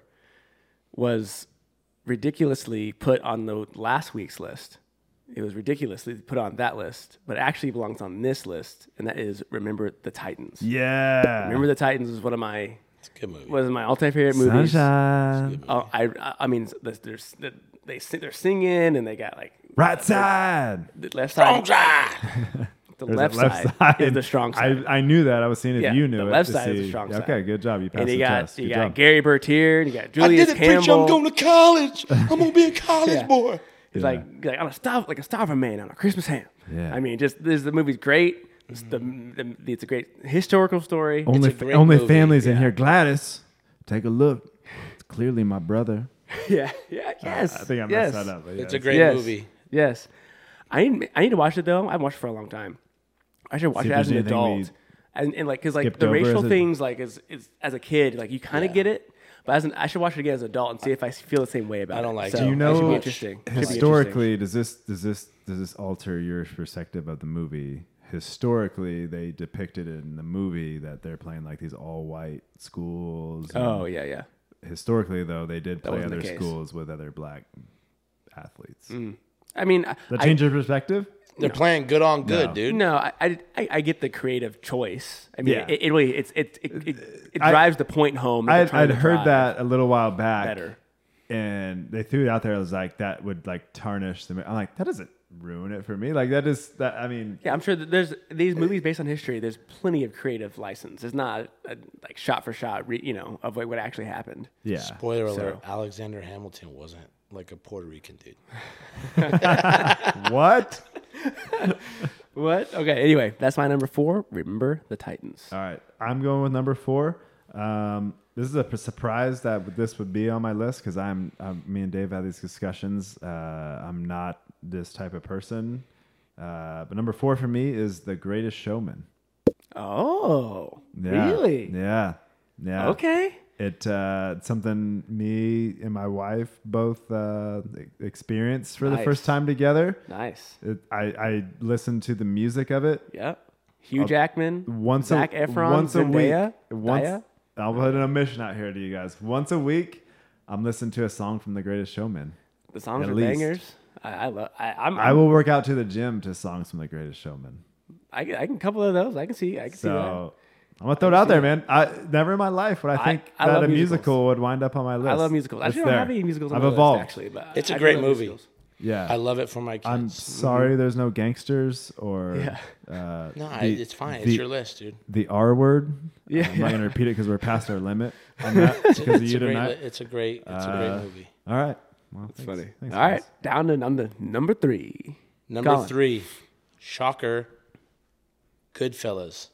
was ridiculously put on the last week's list. It was ridiculously put on that list, but it actually belongs on this list, and that is Remember the Titans. Yeah. Remember the Titans is one of my It's a good movie. was my all-time favorite movies. Sunshine. Oh, I I mean, there's, there's they sing, they're singing, and they got like Right side. the left Strong side. side. The There's left, a left side, side. is the strong side. I, I knew that. I was seeing if Yeah, you knew the it. left to side is the see- strong Okay, side. good job. You passed and the you got test. you Good got job. Gary Bertier, and you got I Julius did it, preacher. Campbell. I'm going to college. I'm gonna be a college Yeah. boy. He's Yeah. like, like on a starve like a starving man on a Christmas ham. Yeah. I mean, just this the movie's great. It's, the, the, it's a great historical story. Only, a great only movie, families in yeah. here. Gladys, take a look. It's clearly my brother. yeah, yeah, yes. I think I yes. messed that up. But yeah, It's a great yes. movie. Yes, I need I need to watch it though. I haven't watched it for a long time. I should watch See it if as an there's anything we adult. And, and like, cause like skipped the over racial as a- things, like as, as as a kid, like you kind of Yeah. get it. But as an, I should watch it again as an adult and see if I feel the same way about it. I don't like so, it. Do you It know should be interesting. Should be interesting. historically does this does this does this alter your perspective of the movie? Historically, they depicted it in the movie that they're playing like these all white schools. and Oh yeah, yeah. Historically, though, they did play wasn't the other case. schools with other black athletes. I mean, I- That I, change your perspective? They're playing good on good, No. dude. no, I, I, I- I get the creative choice. I mean, Yeah. it, it really it's it it, it, it I- drives the point home. that they're I'd, trying I'd to heard drive that a little while back, better. and they threw it out there. I was like, that would like tarnish the. I'm like, that doesn't ruin it for me. Like that is that. I mean, Yeah, I'm sure that there's these movies based on history. There's plenty of creative license. It's not a, like shot for shot, re, you know, of what what actually happened. yeah. Spoiler So- alert: Alexander Hamilton wasn't like a Puerto Rican dude. What? What? Okay. Anyway, that's my number four. Remember the Titans. All right, I'm going with number four. Um, this is a p- surprise that this would be on my list because I'm, I'm, me and Dave had these discussions. Uh, I'm not this type of person. Uh, but number four for me is The Greatest Showman. Oh, Yeah. really? Yeah. Yeah. Okay. It uh, it's something me and my wife both uh, e- experienced for the Nice. first time together. Nice. It, I, I listened to the music of it Yep. Hugh Jackman, once Zac a Efron, once a Zendaya, week. Once Daya. I'll put an omission out here to you guys. Once a week, I'm listening to a song from The Greatest Showman. The songs At are least. bangers. I, I love. I, I'm. I will work out to the gym to songs from The Greatest Showman. I, can- I can couple of those. I can see. I can see that. So I'm gonna throw it out there, man. I never in my life would I I- think I that love a musicals. musical would wind up on my list. I love musicals. I It's actually don't there. have any musicals on I've my evolved. list actually, but It's a I do great love movie. musicals. Yeah, I love it for my kids. I'm sorry, there's no gangsters or Yeah. uh, no, I- the- it's fine. the- It's your list, dude. the R word. Yeah. I'm not gonna repeat it because we're past our limit on that because of It's you a great. tonight. li- It's a great. It's a Uh, great movie. All right, well, It's thanks. funny. Thanks, All right, guys. down to number number three. Number Colin. three, shocker. Goodfellas.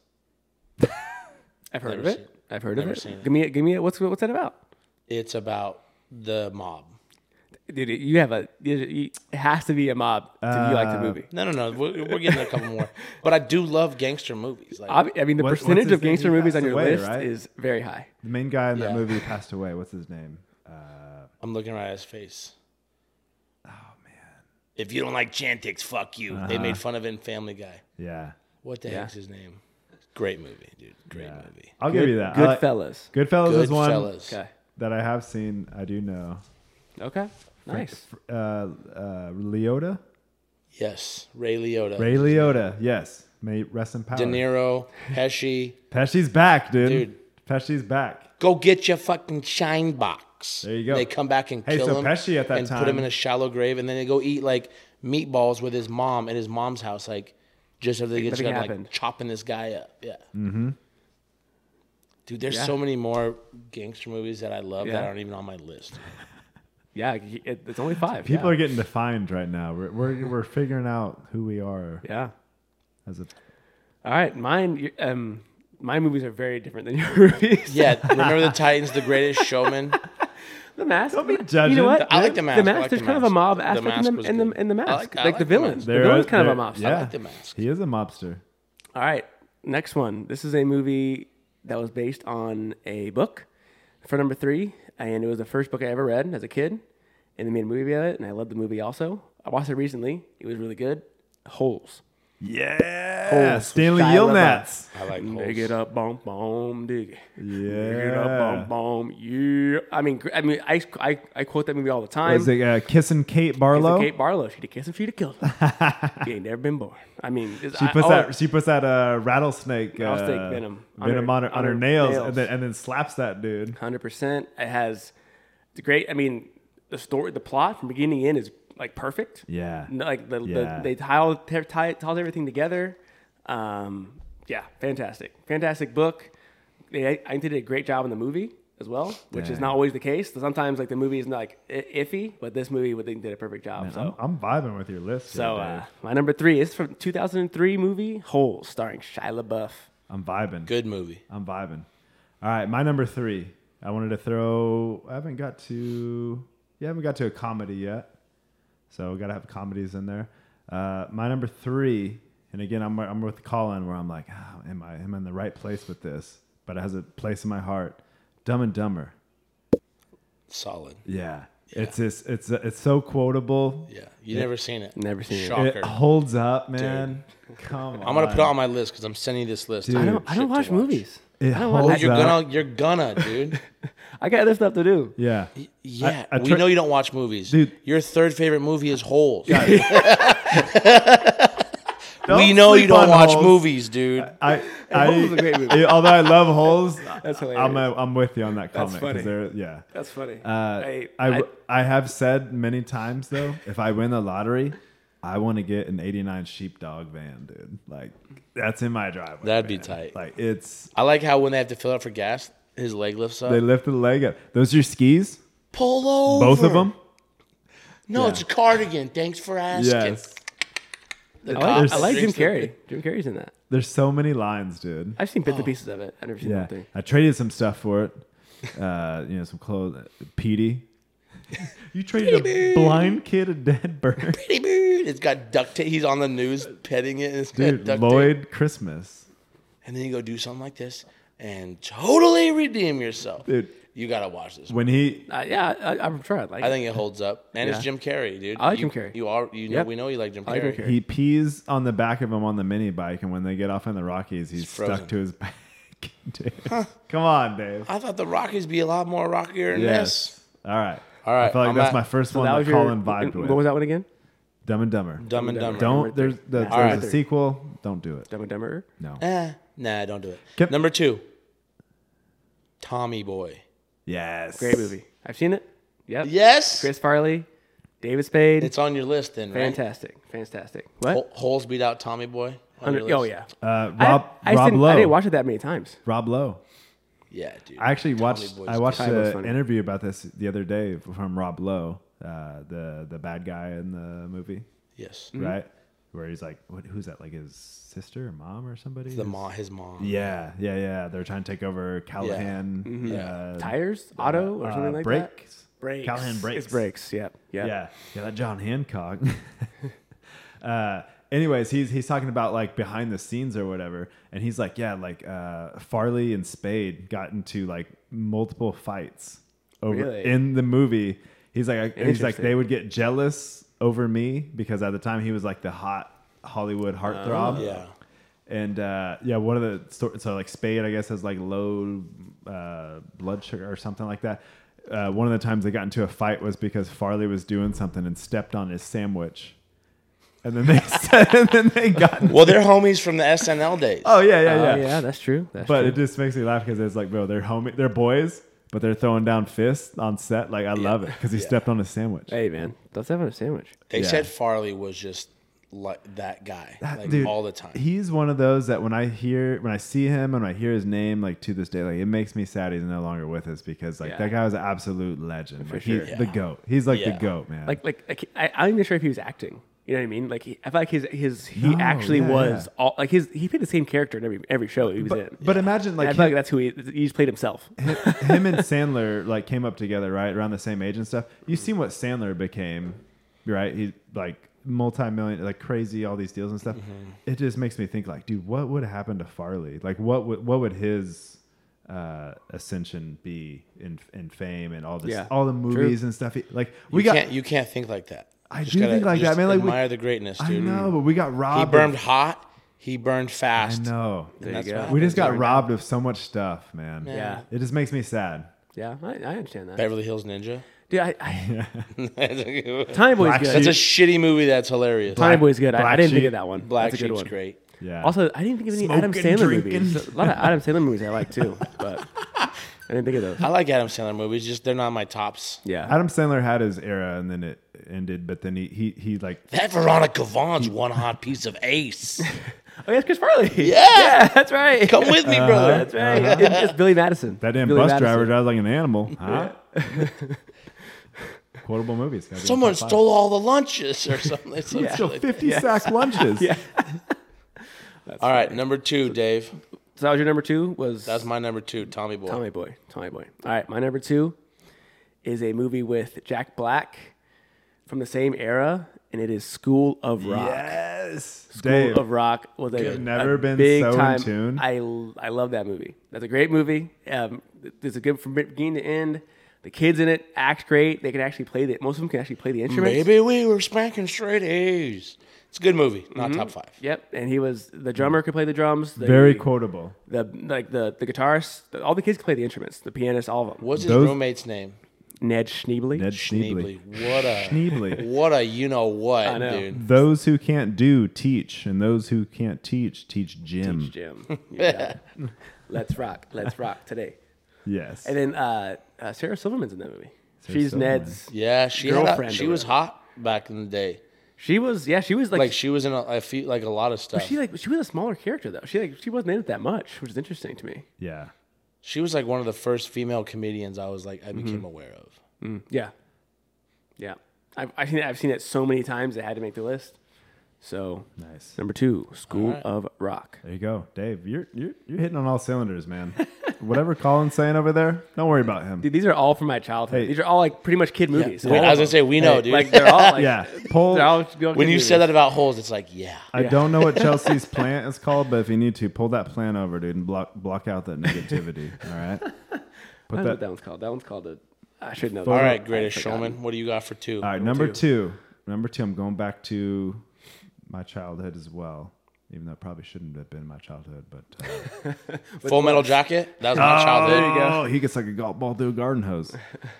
I've heard Never of seen it. it. I've heard Never of it. seen it. Give me, a, give me. A, what's what's that about? It's about the mob. Dude, you have a. You, you, it has to be a mob to be like the Uh, movie. No, no, no. We're, we're getting a couple more, but I do love gangster movies. Like, Ob- I mean, the What- what's percentage his of name? gangster He movies on passed your away, list right? is very high. The main guy in that Yeah. movie passed away. What's his name? Uh, I'm looking right at his face. Oh man! If you don't like Chantix, fuck you. They made fun of it in Family Guy. yeah, What the Yeah. heck's his name? Great movie, dude. Great yeah. movie. I'll give you that. I Good like- fellas. Goodfellas is one Goodfellas. Okay. that I have seen. I do know. Okay. Nice. Uh, uh, Liotta, Yes, Ray Liotta. Ray Liotta. Yes, may rest in power. De Niro, Pesci. Pesci's back, dude. Dude. Pesci's back. Go get your fucking shine box. There you go. They come back and Hey, kill so him Pesci at that and put time- him in a shallow grave, and then they go eat like meatballs with his mom at his mom's house, like just so they get Nothing started happened. like chopping this guy up. Yeah. Mm-hmm. Dude, there's Yeah. so many more gangster movies that I love that Yeah. aren't even on my list. Yeah, it, it's only five. People yeah. are getting defined right now. We're, we're we're figuring out who we are Yeah. as a. All right, mine. you- Um, my movies are very different than your movies. Yeah, remember the Titans, The Greatest Showman? The Mask. Don't be You judging. know what? I like The Mask. The I Mask. like There's The kind of a Mask. mob The aspect Mask in was the in the, good. in the I Mask. like- I like like the The villain. Mask. The There villain's are- kind of a there- mobster. Yeah, I like The Mask. he is a mobster. All right, next one. This is a movie that was based on a book for number three, and it was the first book I ever read as a kid, and they made a movie of it, and I loved the movie also. I watched it recently. It was really good. Holes. Yeah, Holes. Stanley Shia Yilmaz. I like Dig holes. it up, boom, boom, dig it. Dig it up, Yeah. boom, boom, yeah. I mean, gr- I mean, I, I, I quote that movie all the time. Was it uh, Kissing Kate Kissing Barlow? Kate Barlow. She'd have kissed him. She'd have killed him. He ain't never been born. I mean, it's- She I- puts oh, that. She puts that uh, rattlesnake, Rattlesnake uh, venom on venom her- on her, on on her her nails, nails. And, then, and then slaps that dude. Hundred percent. It has it's great. I mean, the story, the plot from beginning to end is like perfect. Yeah. No, like the, Yeah. the they tie, tie, tie ties everything together. Um, yeah, fantastic, fantastic book. They, I think they did a great job in the movie as well, which is Dang. not always the case. Sometimes like the movie is not like i- iffy, but this movie I think did a perfect job. Man, so. I'm, I'm vibing with your list. So here, uh, Dave. my number three is from two thousand three movie Holes, starring Shia LaBeouf. I'm vibing. Good movie. I'm vibing. All right, my number three. I wanted to throw. I haven't got to. Yeah, I haven't got to a comedy yet. So we gotta have comedies in there. Uh, my number three, and again, I'm I'm with Colin, where I'm like, oh, am I am I in the right place with this? But it has a place in my heart. Dumb and Dumber. Solid. Yeah, it's this. It's it's so quotable. Yeah. You never seen it. Never seen it. Shocker. It holds up, man. Come on. I'm gonna put it on my list because I'm sending you this list. Dude. I don't. I Shit don't to watch movies. It I don't Oh, watch. holds you're up. gonna, you're gonna, dude. I got other stuff to do. Yeah. Yeah, I we try- know you don't watch movies, Dude. Your third favorite movie is Holes. Don't we know you sleep don't on watch Holes. movies, dude. I, I, Holes is a great movie. yeah, although I love Holes, That's hilarious. I'm a, I'm with you on that That's comment. 'cause funny. they're- Yeah. That's funny. Uh, I, I, I, I have said many times though, if I win the lottery, I want to get an eighty-nine sheepdog van, dude. Like that's in my driveway. That'd be man. tight. Like it's I like how when they have to fill up for gas, his leg lifts up. they lift the leg up. Those are your skis, Pull over. both of them. No, it's a cardigan. Thanks for asking. Yes. The I cop like, that I like Jim drinks the- Carrey. Jim Carrey's in that. There's so many lines, dude. I've seen bits Oh. and pieces of it. I've never seen the Yeah, whole thing. I traded some stuff for it. Uh, you know, some clothes. Petey. You traded a blind kid a dead bird. Pretty bird. It's got duct tape. He's on the news petting it. And it's got Dude, duct Lloyd tape. Christmas. And then you go do something like this and totally redeem yourself. Dude. You gotta watch this. When he Uh, yeah, I, I'm sure I'd like I it. think it holds up, and it's Yeah. Jim Carrey, dude. I like you, Jim Carrey. You are, you know, Yep. we know you like Jim I like Carrey. Jim Carrey. he pees on the back of him on the mini bike, and when they get off in the Rockies, he's frozen. stuck to his back. Dude. Come on, Dave. I thought the Rockies be a lot more rockier than this. All right. All right, I feel like I'm that's at- my first So one that that, was your. Colin vibed What with. was that one again? Dumb and Dumber. Dumb and Dumber. Don't. There's the, there's All right. a sequel. Don't do it. Dumb and Dumber. No. Eh, nah, don't do it. Yep. Number two, Tommy Boy. Yes. Great movie. I've seen it. Yep. Yes, Chris Farley, David Spade. it's on your list then, right? fantastic. Fantastic. What? Hol- Holes beat out Tommy Boy. On your Under- oh list? yeah. Uh, I- Rob. I, just Rob didn't, Lowe. I didn't watch it that many times. Rob Lowe. yeah, dude. I actually Tommy watched. Boy's I watched Tommy was an funny. interview about this the other day from Rob Lowe, uh, the the bad guy in the movie, Yes, right? Where he's like, what? Who's that? Like his sister or mom or somebody? the His- mom, his mom. Yeah, yeah, yeah. They're trying to take over Callahan. Yeah. Uh, Tires, auto, or something uh, like brakes. that. Brakes. Callahan brakes. It's brakes. Yep. Yep. Yeah, yeah, that John Hancock. uh, anyways, he's he's talking about like behind the scenes or whatever, and he's like, yeah, like uh, Farley and Spade got into like multiple fights over Really? in the movie. He's like, I, he's like Interesting. they would get jealous over me because at the time he was like the hot Hollywood heartthrob. Yeah. And uh, yeah, one of the sto- so like Spade, I guess, has like low uh, blood sugar or something like that. Uh, one of the times they got into a fight was because Farley was doing something and stepped on his sandwich, and then they said, and then they got. Well, they're homies from the S N L days. Oh yeah, yeah, Oh, yeah. yeah, that's true. That's But true. it just makes me laugh because it's like, bro, they're homie, they're boys, but they're throwing down fists on set. Like I love it because he Yeah. stepped on his sandwich. Hey man, let's have a sandwich. They Yeah. said Farley was just like that guy, That like dude, all the time. He's one of those that when I hear, when I see him, and I hear his name, like to this day, like it makes me sad he's no longer with us because like Yeah. that guy was an absolute legend. For Like, sure. he's Yeah. the goat. He's like Yeah. the goat, man. Like, like, like I, I'm not even sure if he was acting. You know what I mean? Like he, I feel like his his he No, actually yeah, was yeah. all like his he played the same character in every every show he was But, in. but imagine like I feel like that's who he he just played himself. him and Sandler like came up together, right, around the same age and stuff. You seen what Sandler became, right? He like multi-million, like crazy, all these deals and stuff. Mm-hmm. It just makes me think, like, dude, what would happen to Farley? Like, what would what would his uh, ascension be in in fame and all this, Yeah, all the movies true. and stuff? He, like, we you got. can't you can't think like that. I Just do gotta think like just that, man. Like, we- admire the greatness, I dude. know, but we got robbed. He of- burned hot. He burned fast. I know. There That's you go. what We just got happens. robbed of so much stuff, man. Yeah. It just makes me sad. Yeah, I, I understand that. Beverly Hills Ninja. Dude, I, I That's a Tommy Boy's good. that's a shitty movie. That's hilarious. Tommy Boy's good. I, I Black didn't think Sheep. of that one. Black That's a good Sheep's one. great. Yeah. Also, I didn't think of any Adam Smoking, Sandler drinking. movies. A lot of Adam Sandler movies I like too, but I didn't think of those. I like Adam Sandler movies. Just they're not my tops. Yeah, Adam Sandler had his era and then it ended, but then he he he like That Veronica Vaughn's one hot piece of ace. oh, yes, Chris Farley. Yeah. yeah, that's right. Come with me, brother. That's right. It- it's Billy Madison. that damn Billy bus Madison. driver drives like an animal. Huh? Quotable movies. Gotta be in Someone top five. stole all the lunches or something. It's some Yeah. shit Still like fifty that. sack lunches. Yeah. All right, number two, Dave. So that was your number two. Was That's my number two, Tommy Boy. Tommy Boy. Tommy Boy. All right, my number two is a movie with Jack Black from the same era, and it is School of Rock. Yes. School Dave, of Rock was a, You've never a been big so in time. tune. I I love that movie. That's a great movie. Um, it's a good from beginning to end. The kids in it act great. They can actually play the. Most of them can actually play the instruments. Maybe we were spanking straight A's. It's a good movie, not Mm-hmm. top five. Yep, and he was the drummer could play the drums. The, very quotable. The like the the guitarist. The, all the kids could play the instruments. The pianist, all of them. What's his Those- roommate's name? Ned Schneebly. Ned Schneebly. Schneebly. What a Schneebly. what a you know what, I know. dude. Those who can't do teach, and those who can't teach teach Jim. Jim. You got it. Let's rock. Let's rock today. Yes. And then uh, uh, Sarah Silverman's in that movie. Sarah She's Silverman. Ned's. Yeah, she had a, Girlfriend she or was whatever. hot back in the day. She was. Yeah, she was like. Like she was in a, I feel like a lot of stuff. she like she was a smaller character though. She like she wasn't in it that much, which is interesting to me. yeah. She was like one of the first female comedians I was like I Mm-hmm. became aware of. Yeah, yeah. I've I've seen it, I've seen it so many times it had to make the list. So Nice. number two, School All right. of Rock. There you go, Dave. You're you're you're hitting on all cylinders, man. Whatever Colin's saying over there, don't worry about him. Dude, these are all from my childhood. Hey. These are all like pretty much kid movies. Wait, All I of was gonna them. say we know, dude. Like they're all like Yeah. Pull. they're all when you said that about holes, it's like yeah. I don't know what Chelsea's plant is called, but if you need to, pull that plant over, dude, and block block out that negativity. All right. Put I don't know that. what that one's called. That one's called a. I should know. All that. right, Greatest I've forgotten. Showman. What do you got for two? All right, number two. Number two. I'm going back to my childhood as well, even though it probably shouldn't have been my childhood, but. Uh, Full Metal Jacket. That was my childhood. Oh, he gets like a golf ball through a garden hose.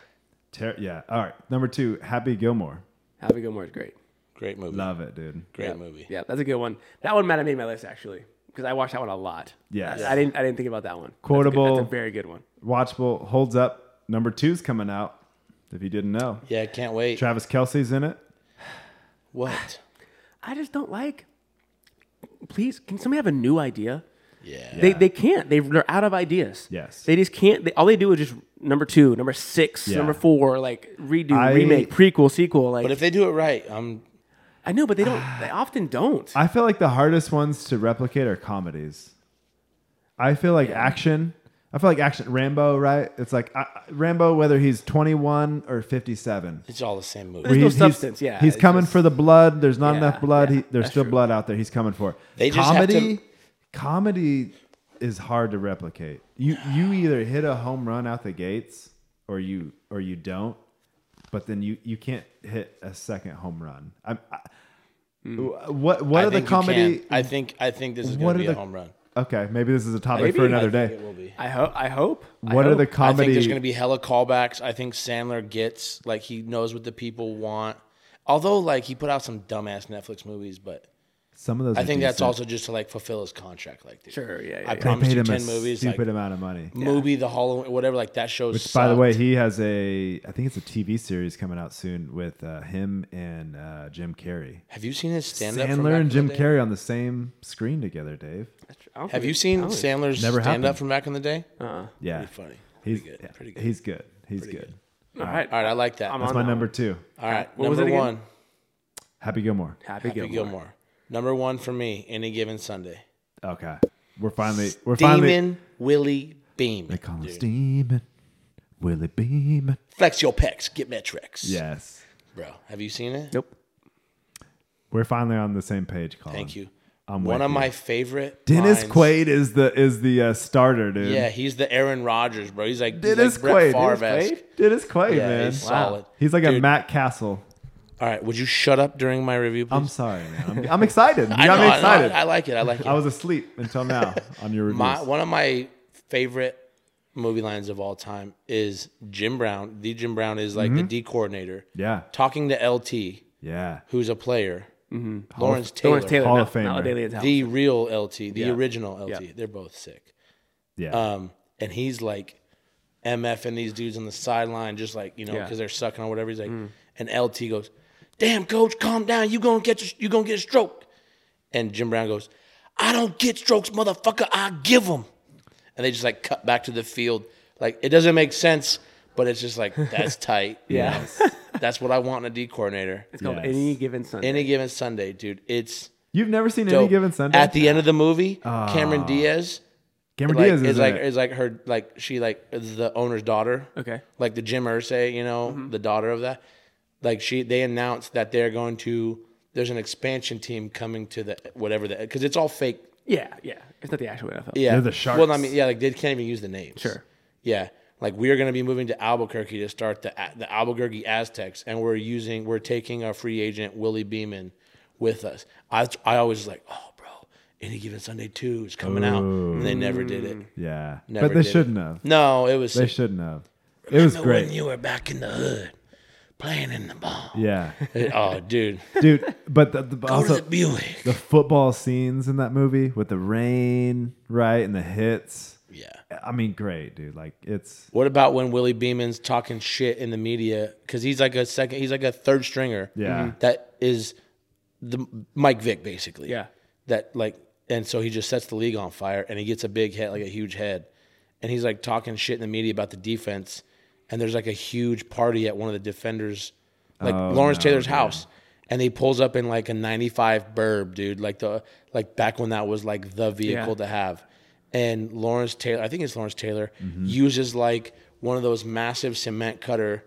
Ter- yeah. All right. Number two, Happy Gilmore. Happy Gilmore is great. Great movie. Love it, dude. Great yeah. movie. Yeah, that's a good one. That one might have made my list actually because I watched that one a lot. Yes. I, I didn't. I didn't think about that one. That's a good- Quotable. That's a, very good one. Watchable. Holds up. Number two's coming out. If you didn't know, Yeah, can't wait. Travis Kelce's in it. What? I just don't like. Please, can somebody have a new idea? Yeah. They they can't. They they're out of ideas. Yes. They just can't. They, all they do is just number two, number six, Yeah. number four, like redo, I- remake, prequel, sequel. Like But if they do it right, I'm I know, but they don't. They often don't. I feel like the hardest ones to replicate are comedies. I feel like action. I feel like action. Rambo, right? It's like uh, Rambo, whether he's twenty-one or fifty-seven. it's all the same movie. There's no He's- he's- substance, yeah, He's it's coming just- for the blood. There's not Yeah, enough blood. yeah, he, there's that's still true. blood out there. He's coming for. They just have to- comedy. Comedy is hard to replicate. You you either hit a home run out the gates or you or you don't. But then you, you can't hit a second home run. I'm, I, What what I are the think you comedy? can. I think I think this is What going to are be a the- home run. Okay, maybe this is a topic Maybe. for another I think day. it will be. I hope. I hope. I What are hope. the I comedy? think there's going to be hella callbacks. I think Sandler gets like he knows what the people want. Although like he put out some dumbass Netflix movies, but Some of those. I are think that's decent. also just to like fulfill his contract. Like, dude, Sure. Yeah. yeah, I yeah. They promised paid you him ten a movies. stupid Like, amount of money. movie, the Halloween, whatever. Like that show. Which, by the way, he has a. I think it's a T V series coming out soon with uh, him and uh, Jim Carrey. have you seen his stand up? Sandler and Jim Carrey on the same screen together, Dave. I don't Have think- you seen I don't think- Sandler's Never stand up happened. from back in the day? Uh-uh. Yeah, Pretty funny. He's Pretty good. yeah, Pretty good. He's good. He's good. good. All right. All right, I like that. I'm That's on my that number one. two. All right, What was number it again? one. Happy Gilmore. Happy, Happy Gilmore. Gilmore. Number one for me, Any Given Sunday. Okay. We're finally we're finally Demon Willie Beeman. they call him dude. Steamin'. Willie Beeman. Flex your pecs. Get Metrex. Yes. Bro, have you seen it? Nope. We're finally on the same page, Colin. Thank you. I'm One with of you. my favorite Dennis lines- Quaid is the is the uh, starter, dude. Yeah, he's the Aaron Rodgers, bro. He's like, Dennis he's like Brett Quaid. Favre-esque. Dennis Quaid, Yeah, man. he's solid. He's like a Dude, Matt Castle. All right, would you shut up during my review, please? I'm sorry, man. I'm, I'm excited. You I got know, me I know, excited. I like it. I like it. I was asleep until now on your reviews. My, one of my favorite movie lines of all time is Jim Brown. The Jim Brown is like the D coordinator. yeah. Talking to L T, Yeah. who's a player. Lawrence Taylor. Lawrence Taylor. Hall not, of Famer. not Daily Intel. The real L T, the Yeah. original L T. Yeah. They're both sick. Yeah. Um, and he's like MFing these dudes on the sideline, just like, you know, Yeah. because they're sucking or whatever. He's like, and L T goes, "Damn, coach, calm down. You gonna get your, you gonna get a stroke." And Jim Brown goes, "I don't get strokes, motherfucker. I give them." And they just like cut back to the field. Like, it doesn't make sense, but it's just like, that's tight. Yeah. That's what I want in a D coordinator. It's called Yes. Any Given Sunday. Any Given Sunday, dude. It's You've never seen dope. Any Given Sunday? At the end of the movie, Cameron Diaz. Cameron like, Diaz is is like it. is like her like she like is the owner's daughter. Okay. Like the Jim Irsay, you know, Mm-hmm. the daughter of that. Like she, they announced that they're going to. There's an expansion team coming to the whatever the because it's all fake. Yeah, yeah. It's not the actual N F L. Yeah, They're the Sharks. Well, I mean, yeah, like they can't even use the names. Sure. Yeah, like we are going to be moving to Albuquerque to start the the Albuquerque Aztecs, and we're using we're taking our free agent Willie Beeman with us. I I always was like, oh, bro, Any Given Sunday two is coming out, and they never did it. yeah. Never But they did it. shouldn't have. No, it was. They shouldn't have. It was Remember great. when you were back in the hood playing in the ball. Yeah. Oh, dude, Dude, but the, the, go also to the Buick. the football scenes in that movie with the rain, right, and the hits. Yeah. I mean, great, dude. Like it's What about when Willie Beeman's talking shit in the media because he's like a second, he's like a third stringer. Yeah. That is the Mike Vick basically. Yeah. That like, and so he just sets the league on fire, and he gets a big head, like a huge head, and he's like talking shit in the media about the defense, and there's like a huge party at one of the defenders, like Oh, Lawrence no, Taylor's dude. house. And he pulls up in like a ninety-five Burb, dude, like the like back when that was like the vehicle Yeah. to have. And Lawrence Taylor, I think it's Lawrence Taylor, Mm-hmm. uses like one of those massive cement cutter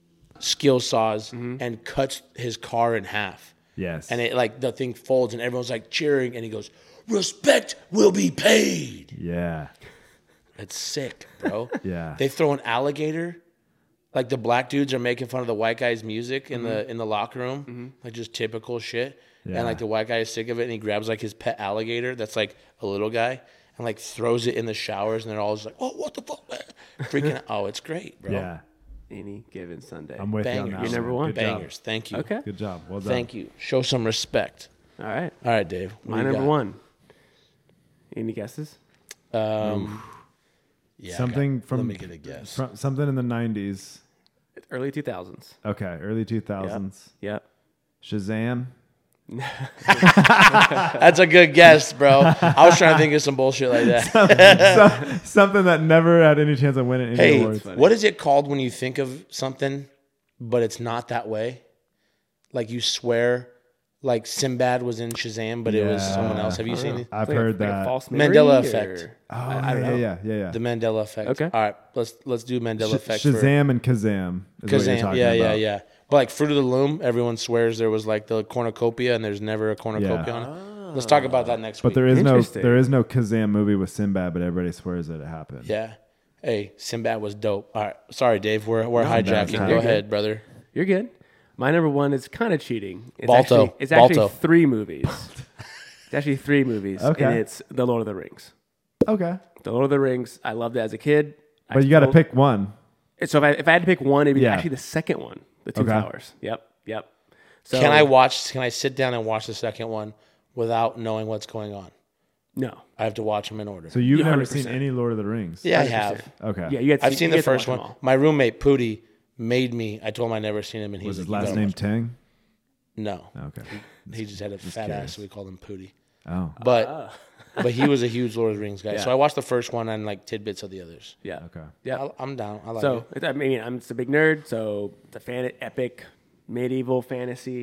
skill saws and cuts his car in half. yes. And it like the thing folds and everyone's like cheering and he goes, "Respect will be paid." yeah. It's sick, bro. Yeah. They throw an alligator. Like the black dudes are making fun of the white guy's music in the in the locker room, like just typical shit. Yeah. And like the white guy is sick of it, and he grabs like his pet alligator that's like a little guy, and like throws it in the showers, and they're all just like, "Oh, what the fuck, man?" Freaking out. Oh, it's great, bro. Yeah. Any Given Sunday. I'm with you on Bangers. that. You're one. number one? Good job. Bangers. Thank you. Okay. Good job. Well done. Thank you. Show some respect. All right. All right, Dave. What My do you number got? one. Any guesses? Um, yeah, I Something got- from Let me get a guess. from something in the nineties. It's early two thousands. Okay, early two thousands. Yep. Shazam. That's a good guess, bro. I was trying to think of some bullshit like that. So- something that never had any chance of winning any Hey, awards. what is it called when you think of something, but it's not that way? Like you swear, like Sinbad was in Shazam, but it was Yeah. someone else. Have you seen it? I've Like a- heard like a that. false Mandela memory, effect. or- Oh, I, I yeah, don't know. yeah, yeah, yeah. The Mandela effect. Okay. All right, let's let's do Mandela Sh- effect. for- Shazam and Kazam is what you're Kazam. talking Yeah, yeah, about. yeah. But like Fruit of the Loom, everyone swears there was like the cornucopia, and there's never a cornucopia Yeah. on it. Let's talk about that next But week. there is no Interesting. there is no Kazam movie with Sinbad, but everybody swears that it happened. Yeah. Hey, Sinbad was dope. All right. Sorry, Dave. We're we're that's hijacking. fine. Go ahead, brother. You're good. My number one is kind of cheating. It's Balto. actually it's actually Balto. three movies. It's actually three movies. Okay. And it's The Lord of the Rings. Okay. The Lord of the Rings. I loved it as a kid. I But you got to still- pick one. So if I if I had to pick one, it'd be Yeah. actually the second one, The Two Okay. Towers. Yep. Yep. So Can I watch? Can I sit down and watch the second one without knowing what's going on? No. I have to watch them in order. So you've Yeah, never one hundred percent. seen any Lord of the Rings? yeah, I one hundred have. percent. Okay. Yeah, you had to I've see- seen you the had to first watch one. them all. My roommate Pootie made me. I told him I'd never seen him, and he's Was his like, "You last gotta name watch Tang? it." No, Okay. he just had a fat curious. ass, so we called him Pootie. Oh. But but he was a huge Lord of the Rings guy. Yeah. So I watched the first one and like tidbits of the others. Yeah. Okay. Yeah. I, I'm down. I like So it. it- I mean, I'm just a big nerd. So the fan epic medieval fantasy.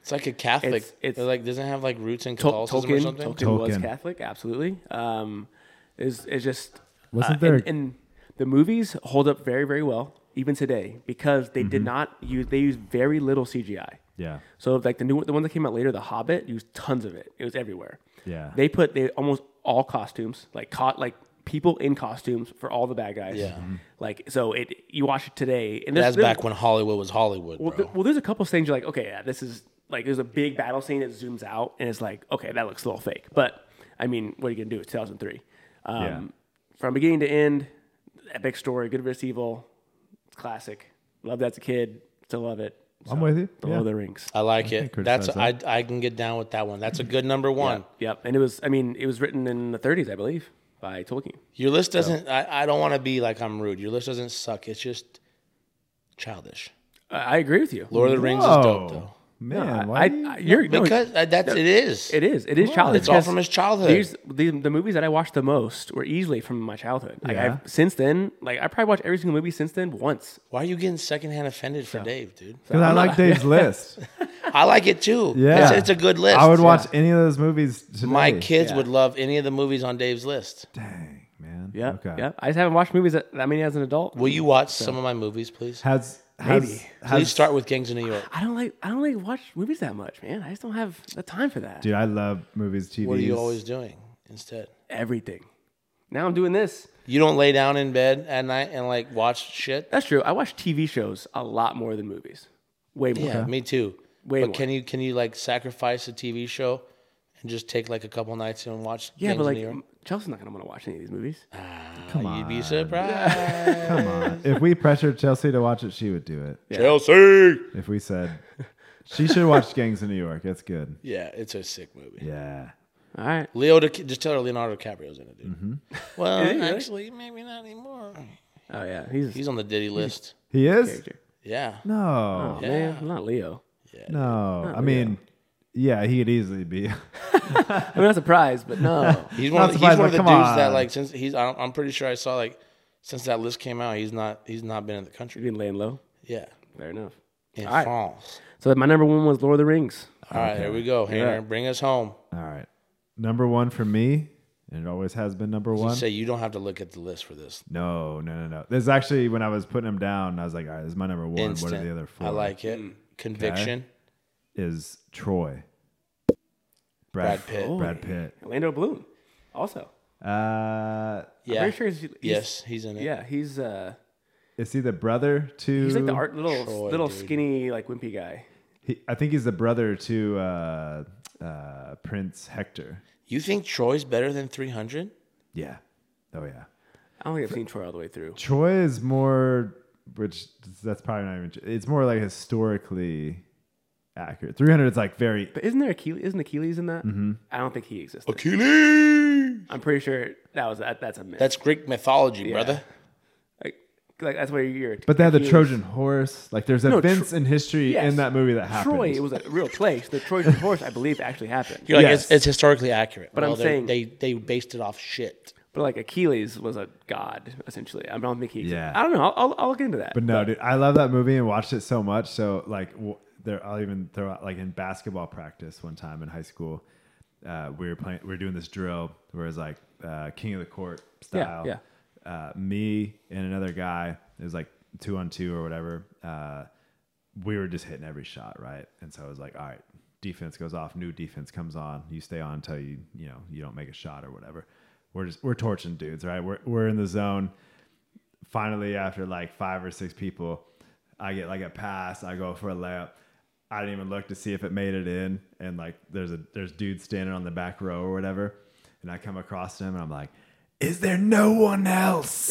It's like a Catholic. It's- It's, it's- like doesn't it have like roots in Tol- Catholicism or Tolkien, something. Tolkien was Tolkien. Catholic, absolutely. Um, is is just Wasn't uh, there- And, and the movies hold up very very well even today because they Mm-hmm. did not use they used very little C G I. Yeah. So like the new the one that came out later, The Hobbit, used tons of it. It was everywhere. Yeah. They put they almost all costumes like caught like people in costumes for all the bad guys. Yeah. Mhm. Like so it you watch it today and there's, That's there's- back when Hollywood was Hollywood, well, bro. th- well, there's a couple things you're like, okay, yeah, this is like there's a big battle scene that zooms out, and it's like, okay, that looks a little fake. But I mean, what are you gonna do? It's two thousand three. Um, Yeah. From beginning to end, epic story, good versus evil, it's classic. Loved that as a kid, still love it. I'm with you. The Yeah. Lord of the Rings. I like can't it. criticize That's that. I I can get down with that one. That's a good number one. Yep, and it was, I mean, it was written in the thirties, I believe, by Tolkien. Your list doesn't. I, I don't want to be like I'm rude. Your list doesn't suck. It's just childish. I, I agree with you. Lord of the Rings is dope though. Man, I, why I, do you- I- you're no, Because uh, that's it is. It is. It is childhood. It's all because from his childhood. These the, the movies that I watched the most were easily from my childhood. Like Yeah. I've, since then, like I probably watched every single movie since then once. Why are you getting secondhand offended for Dave, dude? Because I like Dave's list. I like it too. Yeah. it's, it's a good list. I would watch any of those movies today. My kids Yeah. would love any of the movies on Dave's list. Dang, man. Yeah, Okay. yeah. I just haven't watched movies that, that many as an adult. Will you watch some of my movies, please? Has, has, Maybe. has Please start with Gangs of New York. I don't like. I don't like watch movies that much, man. I just don't have the time for that. Dude, I love movies, T Vs. What are you always doing instead? Everything. Now I'm doing this. You don't lay down in bed at night and like watch shit? That's true. I watch T V shows a lot more than movies. Way more. Yeah, me too. Way but more. can you can you like sacrifice a T V show and just take like a couple nights and watch Yeah, Gangs but of like New York? Chelsea's not gonna want to watch any of these movies. Come Uh, You'd be on. surprised. Come on. If we pressured Chelsea to watch it, she would do it. Chelsea. If we said she should watch Gangs of New York, it's good. Yeah, it's a sick movie. Yeah. All right. Leo, Di- just tell her Leonardo DiCaprio's in it, dude. Mm-hmm. Well, Is he really? actually, maybe not anymore. Oh yeah, he's, He's on the Diddy list. He is? character. Yeah. No. Oh man, not Leo. No. I mean, yeah, he could easily be. I'm not surprised, but no. He's one, Not of, the- he's surprised, one of but the come dudes that on. like since he's I'm, I'm pretty sure I saw like since that list came out he's not he's not been in the You've country. been laying low. Yeah. Fair enough. In All right. France. So my number one was Lord of the Rings. All right, here we go. Here, Yeah. bring us home. All right. Number one for me, and it always has been number You one. say you don't have to look at the list for this. No, no, no, no. This is actually when I was putting them down, I was like, all right, this is my number one. Instant. What are the other four? I like it. Mm. Conviction. Is Troy. Brad Pitt. Oh. Brad Pitt. Orlando Bloom, also. Uh, Yeah. I'm pretty sure he's, he's yes, he's in it. Yeah, he's uh, is he the brother to? he's like the art little Troy, little dude. skinny like wimpy guy. He, I think he's the brother to uh, uh, Prince Hector. You think Troy's better than three hundred? Yeah. Oh yeah. I don't think I've seen Troy all the way through. Troy is more, which that's probably not even. It's more like historically accurate. three hundred is like very. But isn't there Achilles? Isn't Achilles in that? Mm-hmm. I don't think he existed. Achilles. I'm pretty sure that was that. That's a myth. That's Greek mythology, Yeah. brother. like, like that's where you're. But they had the Achilles. Trojan horse. Like there's No, events Tro- in history Yes. in that movie that happened. Troy, it was a real place. The Trojan horse, I believe, actually happened. You're like Yes. it's, it's historically accurate. But I'm they're- saying- they they based it off shit. But like Achilles was a god, essentially. I don't think he. Yeah. I don't know. I'll, I'll, I'll look into that. But no, dude, I love that movie and watched it so much. So like, w- there, I'll even throw out like in basketball practice one time in high school, uh, we were playing, we were doing this drill where it's like uh, king of the court style. Yeah, Uh, me and another guy, it was like two on two or whatever. Uh, we were just hitting every shot, right? And so I was like, all right, defense goes off, new defense comes on. You stay on until you, you know, you don't make a shot or whatever. We're just we're torching dudes, right? We're we're in the zone. Finally, after like five or six people, I get like a pass. I go for a layup. I didn't even look to see if it made it in. And like there's a there's dudes standing on the back row or whatever. And I come across them and I'm like, is there no one else?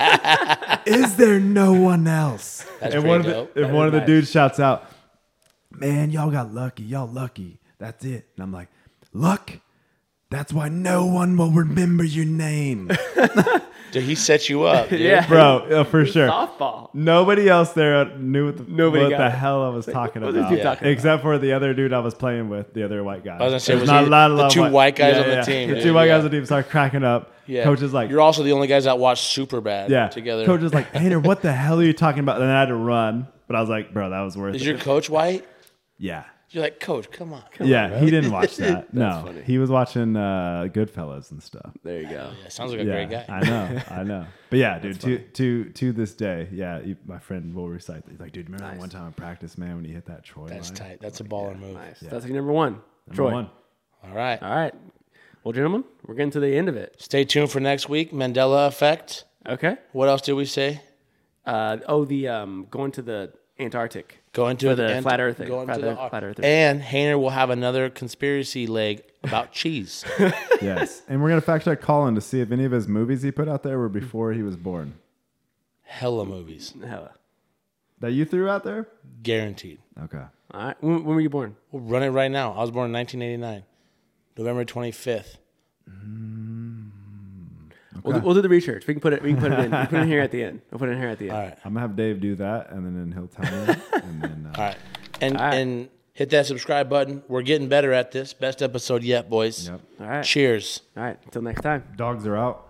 Is there no one else? That's and pretty one of the, dope. and That one is of the nice. dudes shouts out, man, y'all got lucky. Y'all lucky. That's it. And I'm like, luck? That's why no one will remember your name. Dude, he set you up, dude. Yeah. Bro, uh, for sure. Softball. Nobody else there knew what the, Nobody what got the it. hell I was talking what is about. he talking about? Except for the other dude I was playing with, the other white guy. I was gonna say, There's was not he a lot of the love two white guys Yeah, on the yeah. team, The dude, two white yeah. guys on the team start cracking up. Yeah. Coach is like, you're also the only guys that watch Superbad yeah. together. Coach is like, Hater, what the hell are you talking about? And then I had to run. But I was like, bro, that was worth Is it. your coach white? yeah. You're like, Coach, come on. yeah, he didn't watch that. no, funny. he was watching uh, Goodfellas and stuff. There you go. Yeah, sounds like a Yeah, great guy. I know, I know. But yeah, dude, to to to this day, yeah, he, my friend will recite that. He's like, dude, remember that one time in practice, man, when you hit that Troy That's line? tight. That's a baller move. Nice. That's your number one. Number Troy. one. All right. All right. Well, gentlemen, we're getting to the end of it. Stay tuned for next week. Mandela Effect. Okay. What else did we say? Uh, oh, the um, going to the Antarctic. Go into For the ant- flat earth thing. go into Flat the- earth- flat earthers. And Hayner will have another conspiracy leg about cheese. Yes, and we're gonna fact check Colin to see if any of his movies he put out there were before he was born. Hella movies. Hella. That you threw out there? Guaranteed. Okay. All right. When, when were you born? We'll run it right now. I was born in nineteen eighty-nine. November twenty-fifth. We'll, do, we'll do the research. We can put it. We can put it in. We can put it in here at the end. We'll put it in here at the end. All right. I'm gonna have Dave do that, and then he'll tell me. and then, uh, All right. And All right. and hit that subscribe button. We're getting better at this. Best episode yet, boys. Yep. All right. Cheers. All right. Until next time. Dogs are out.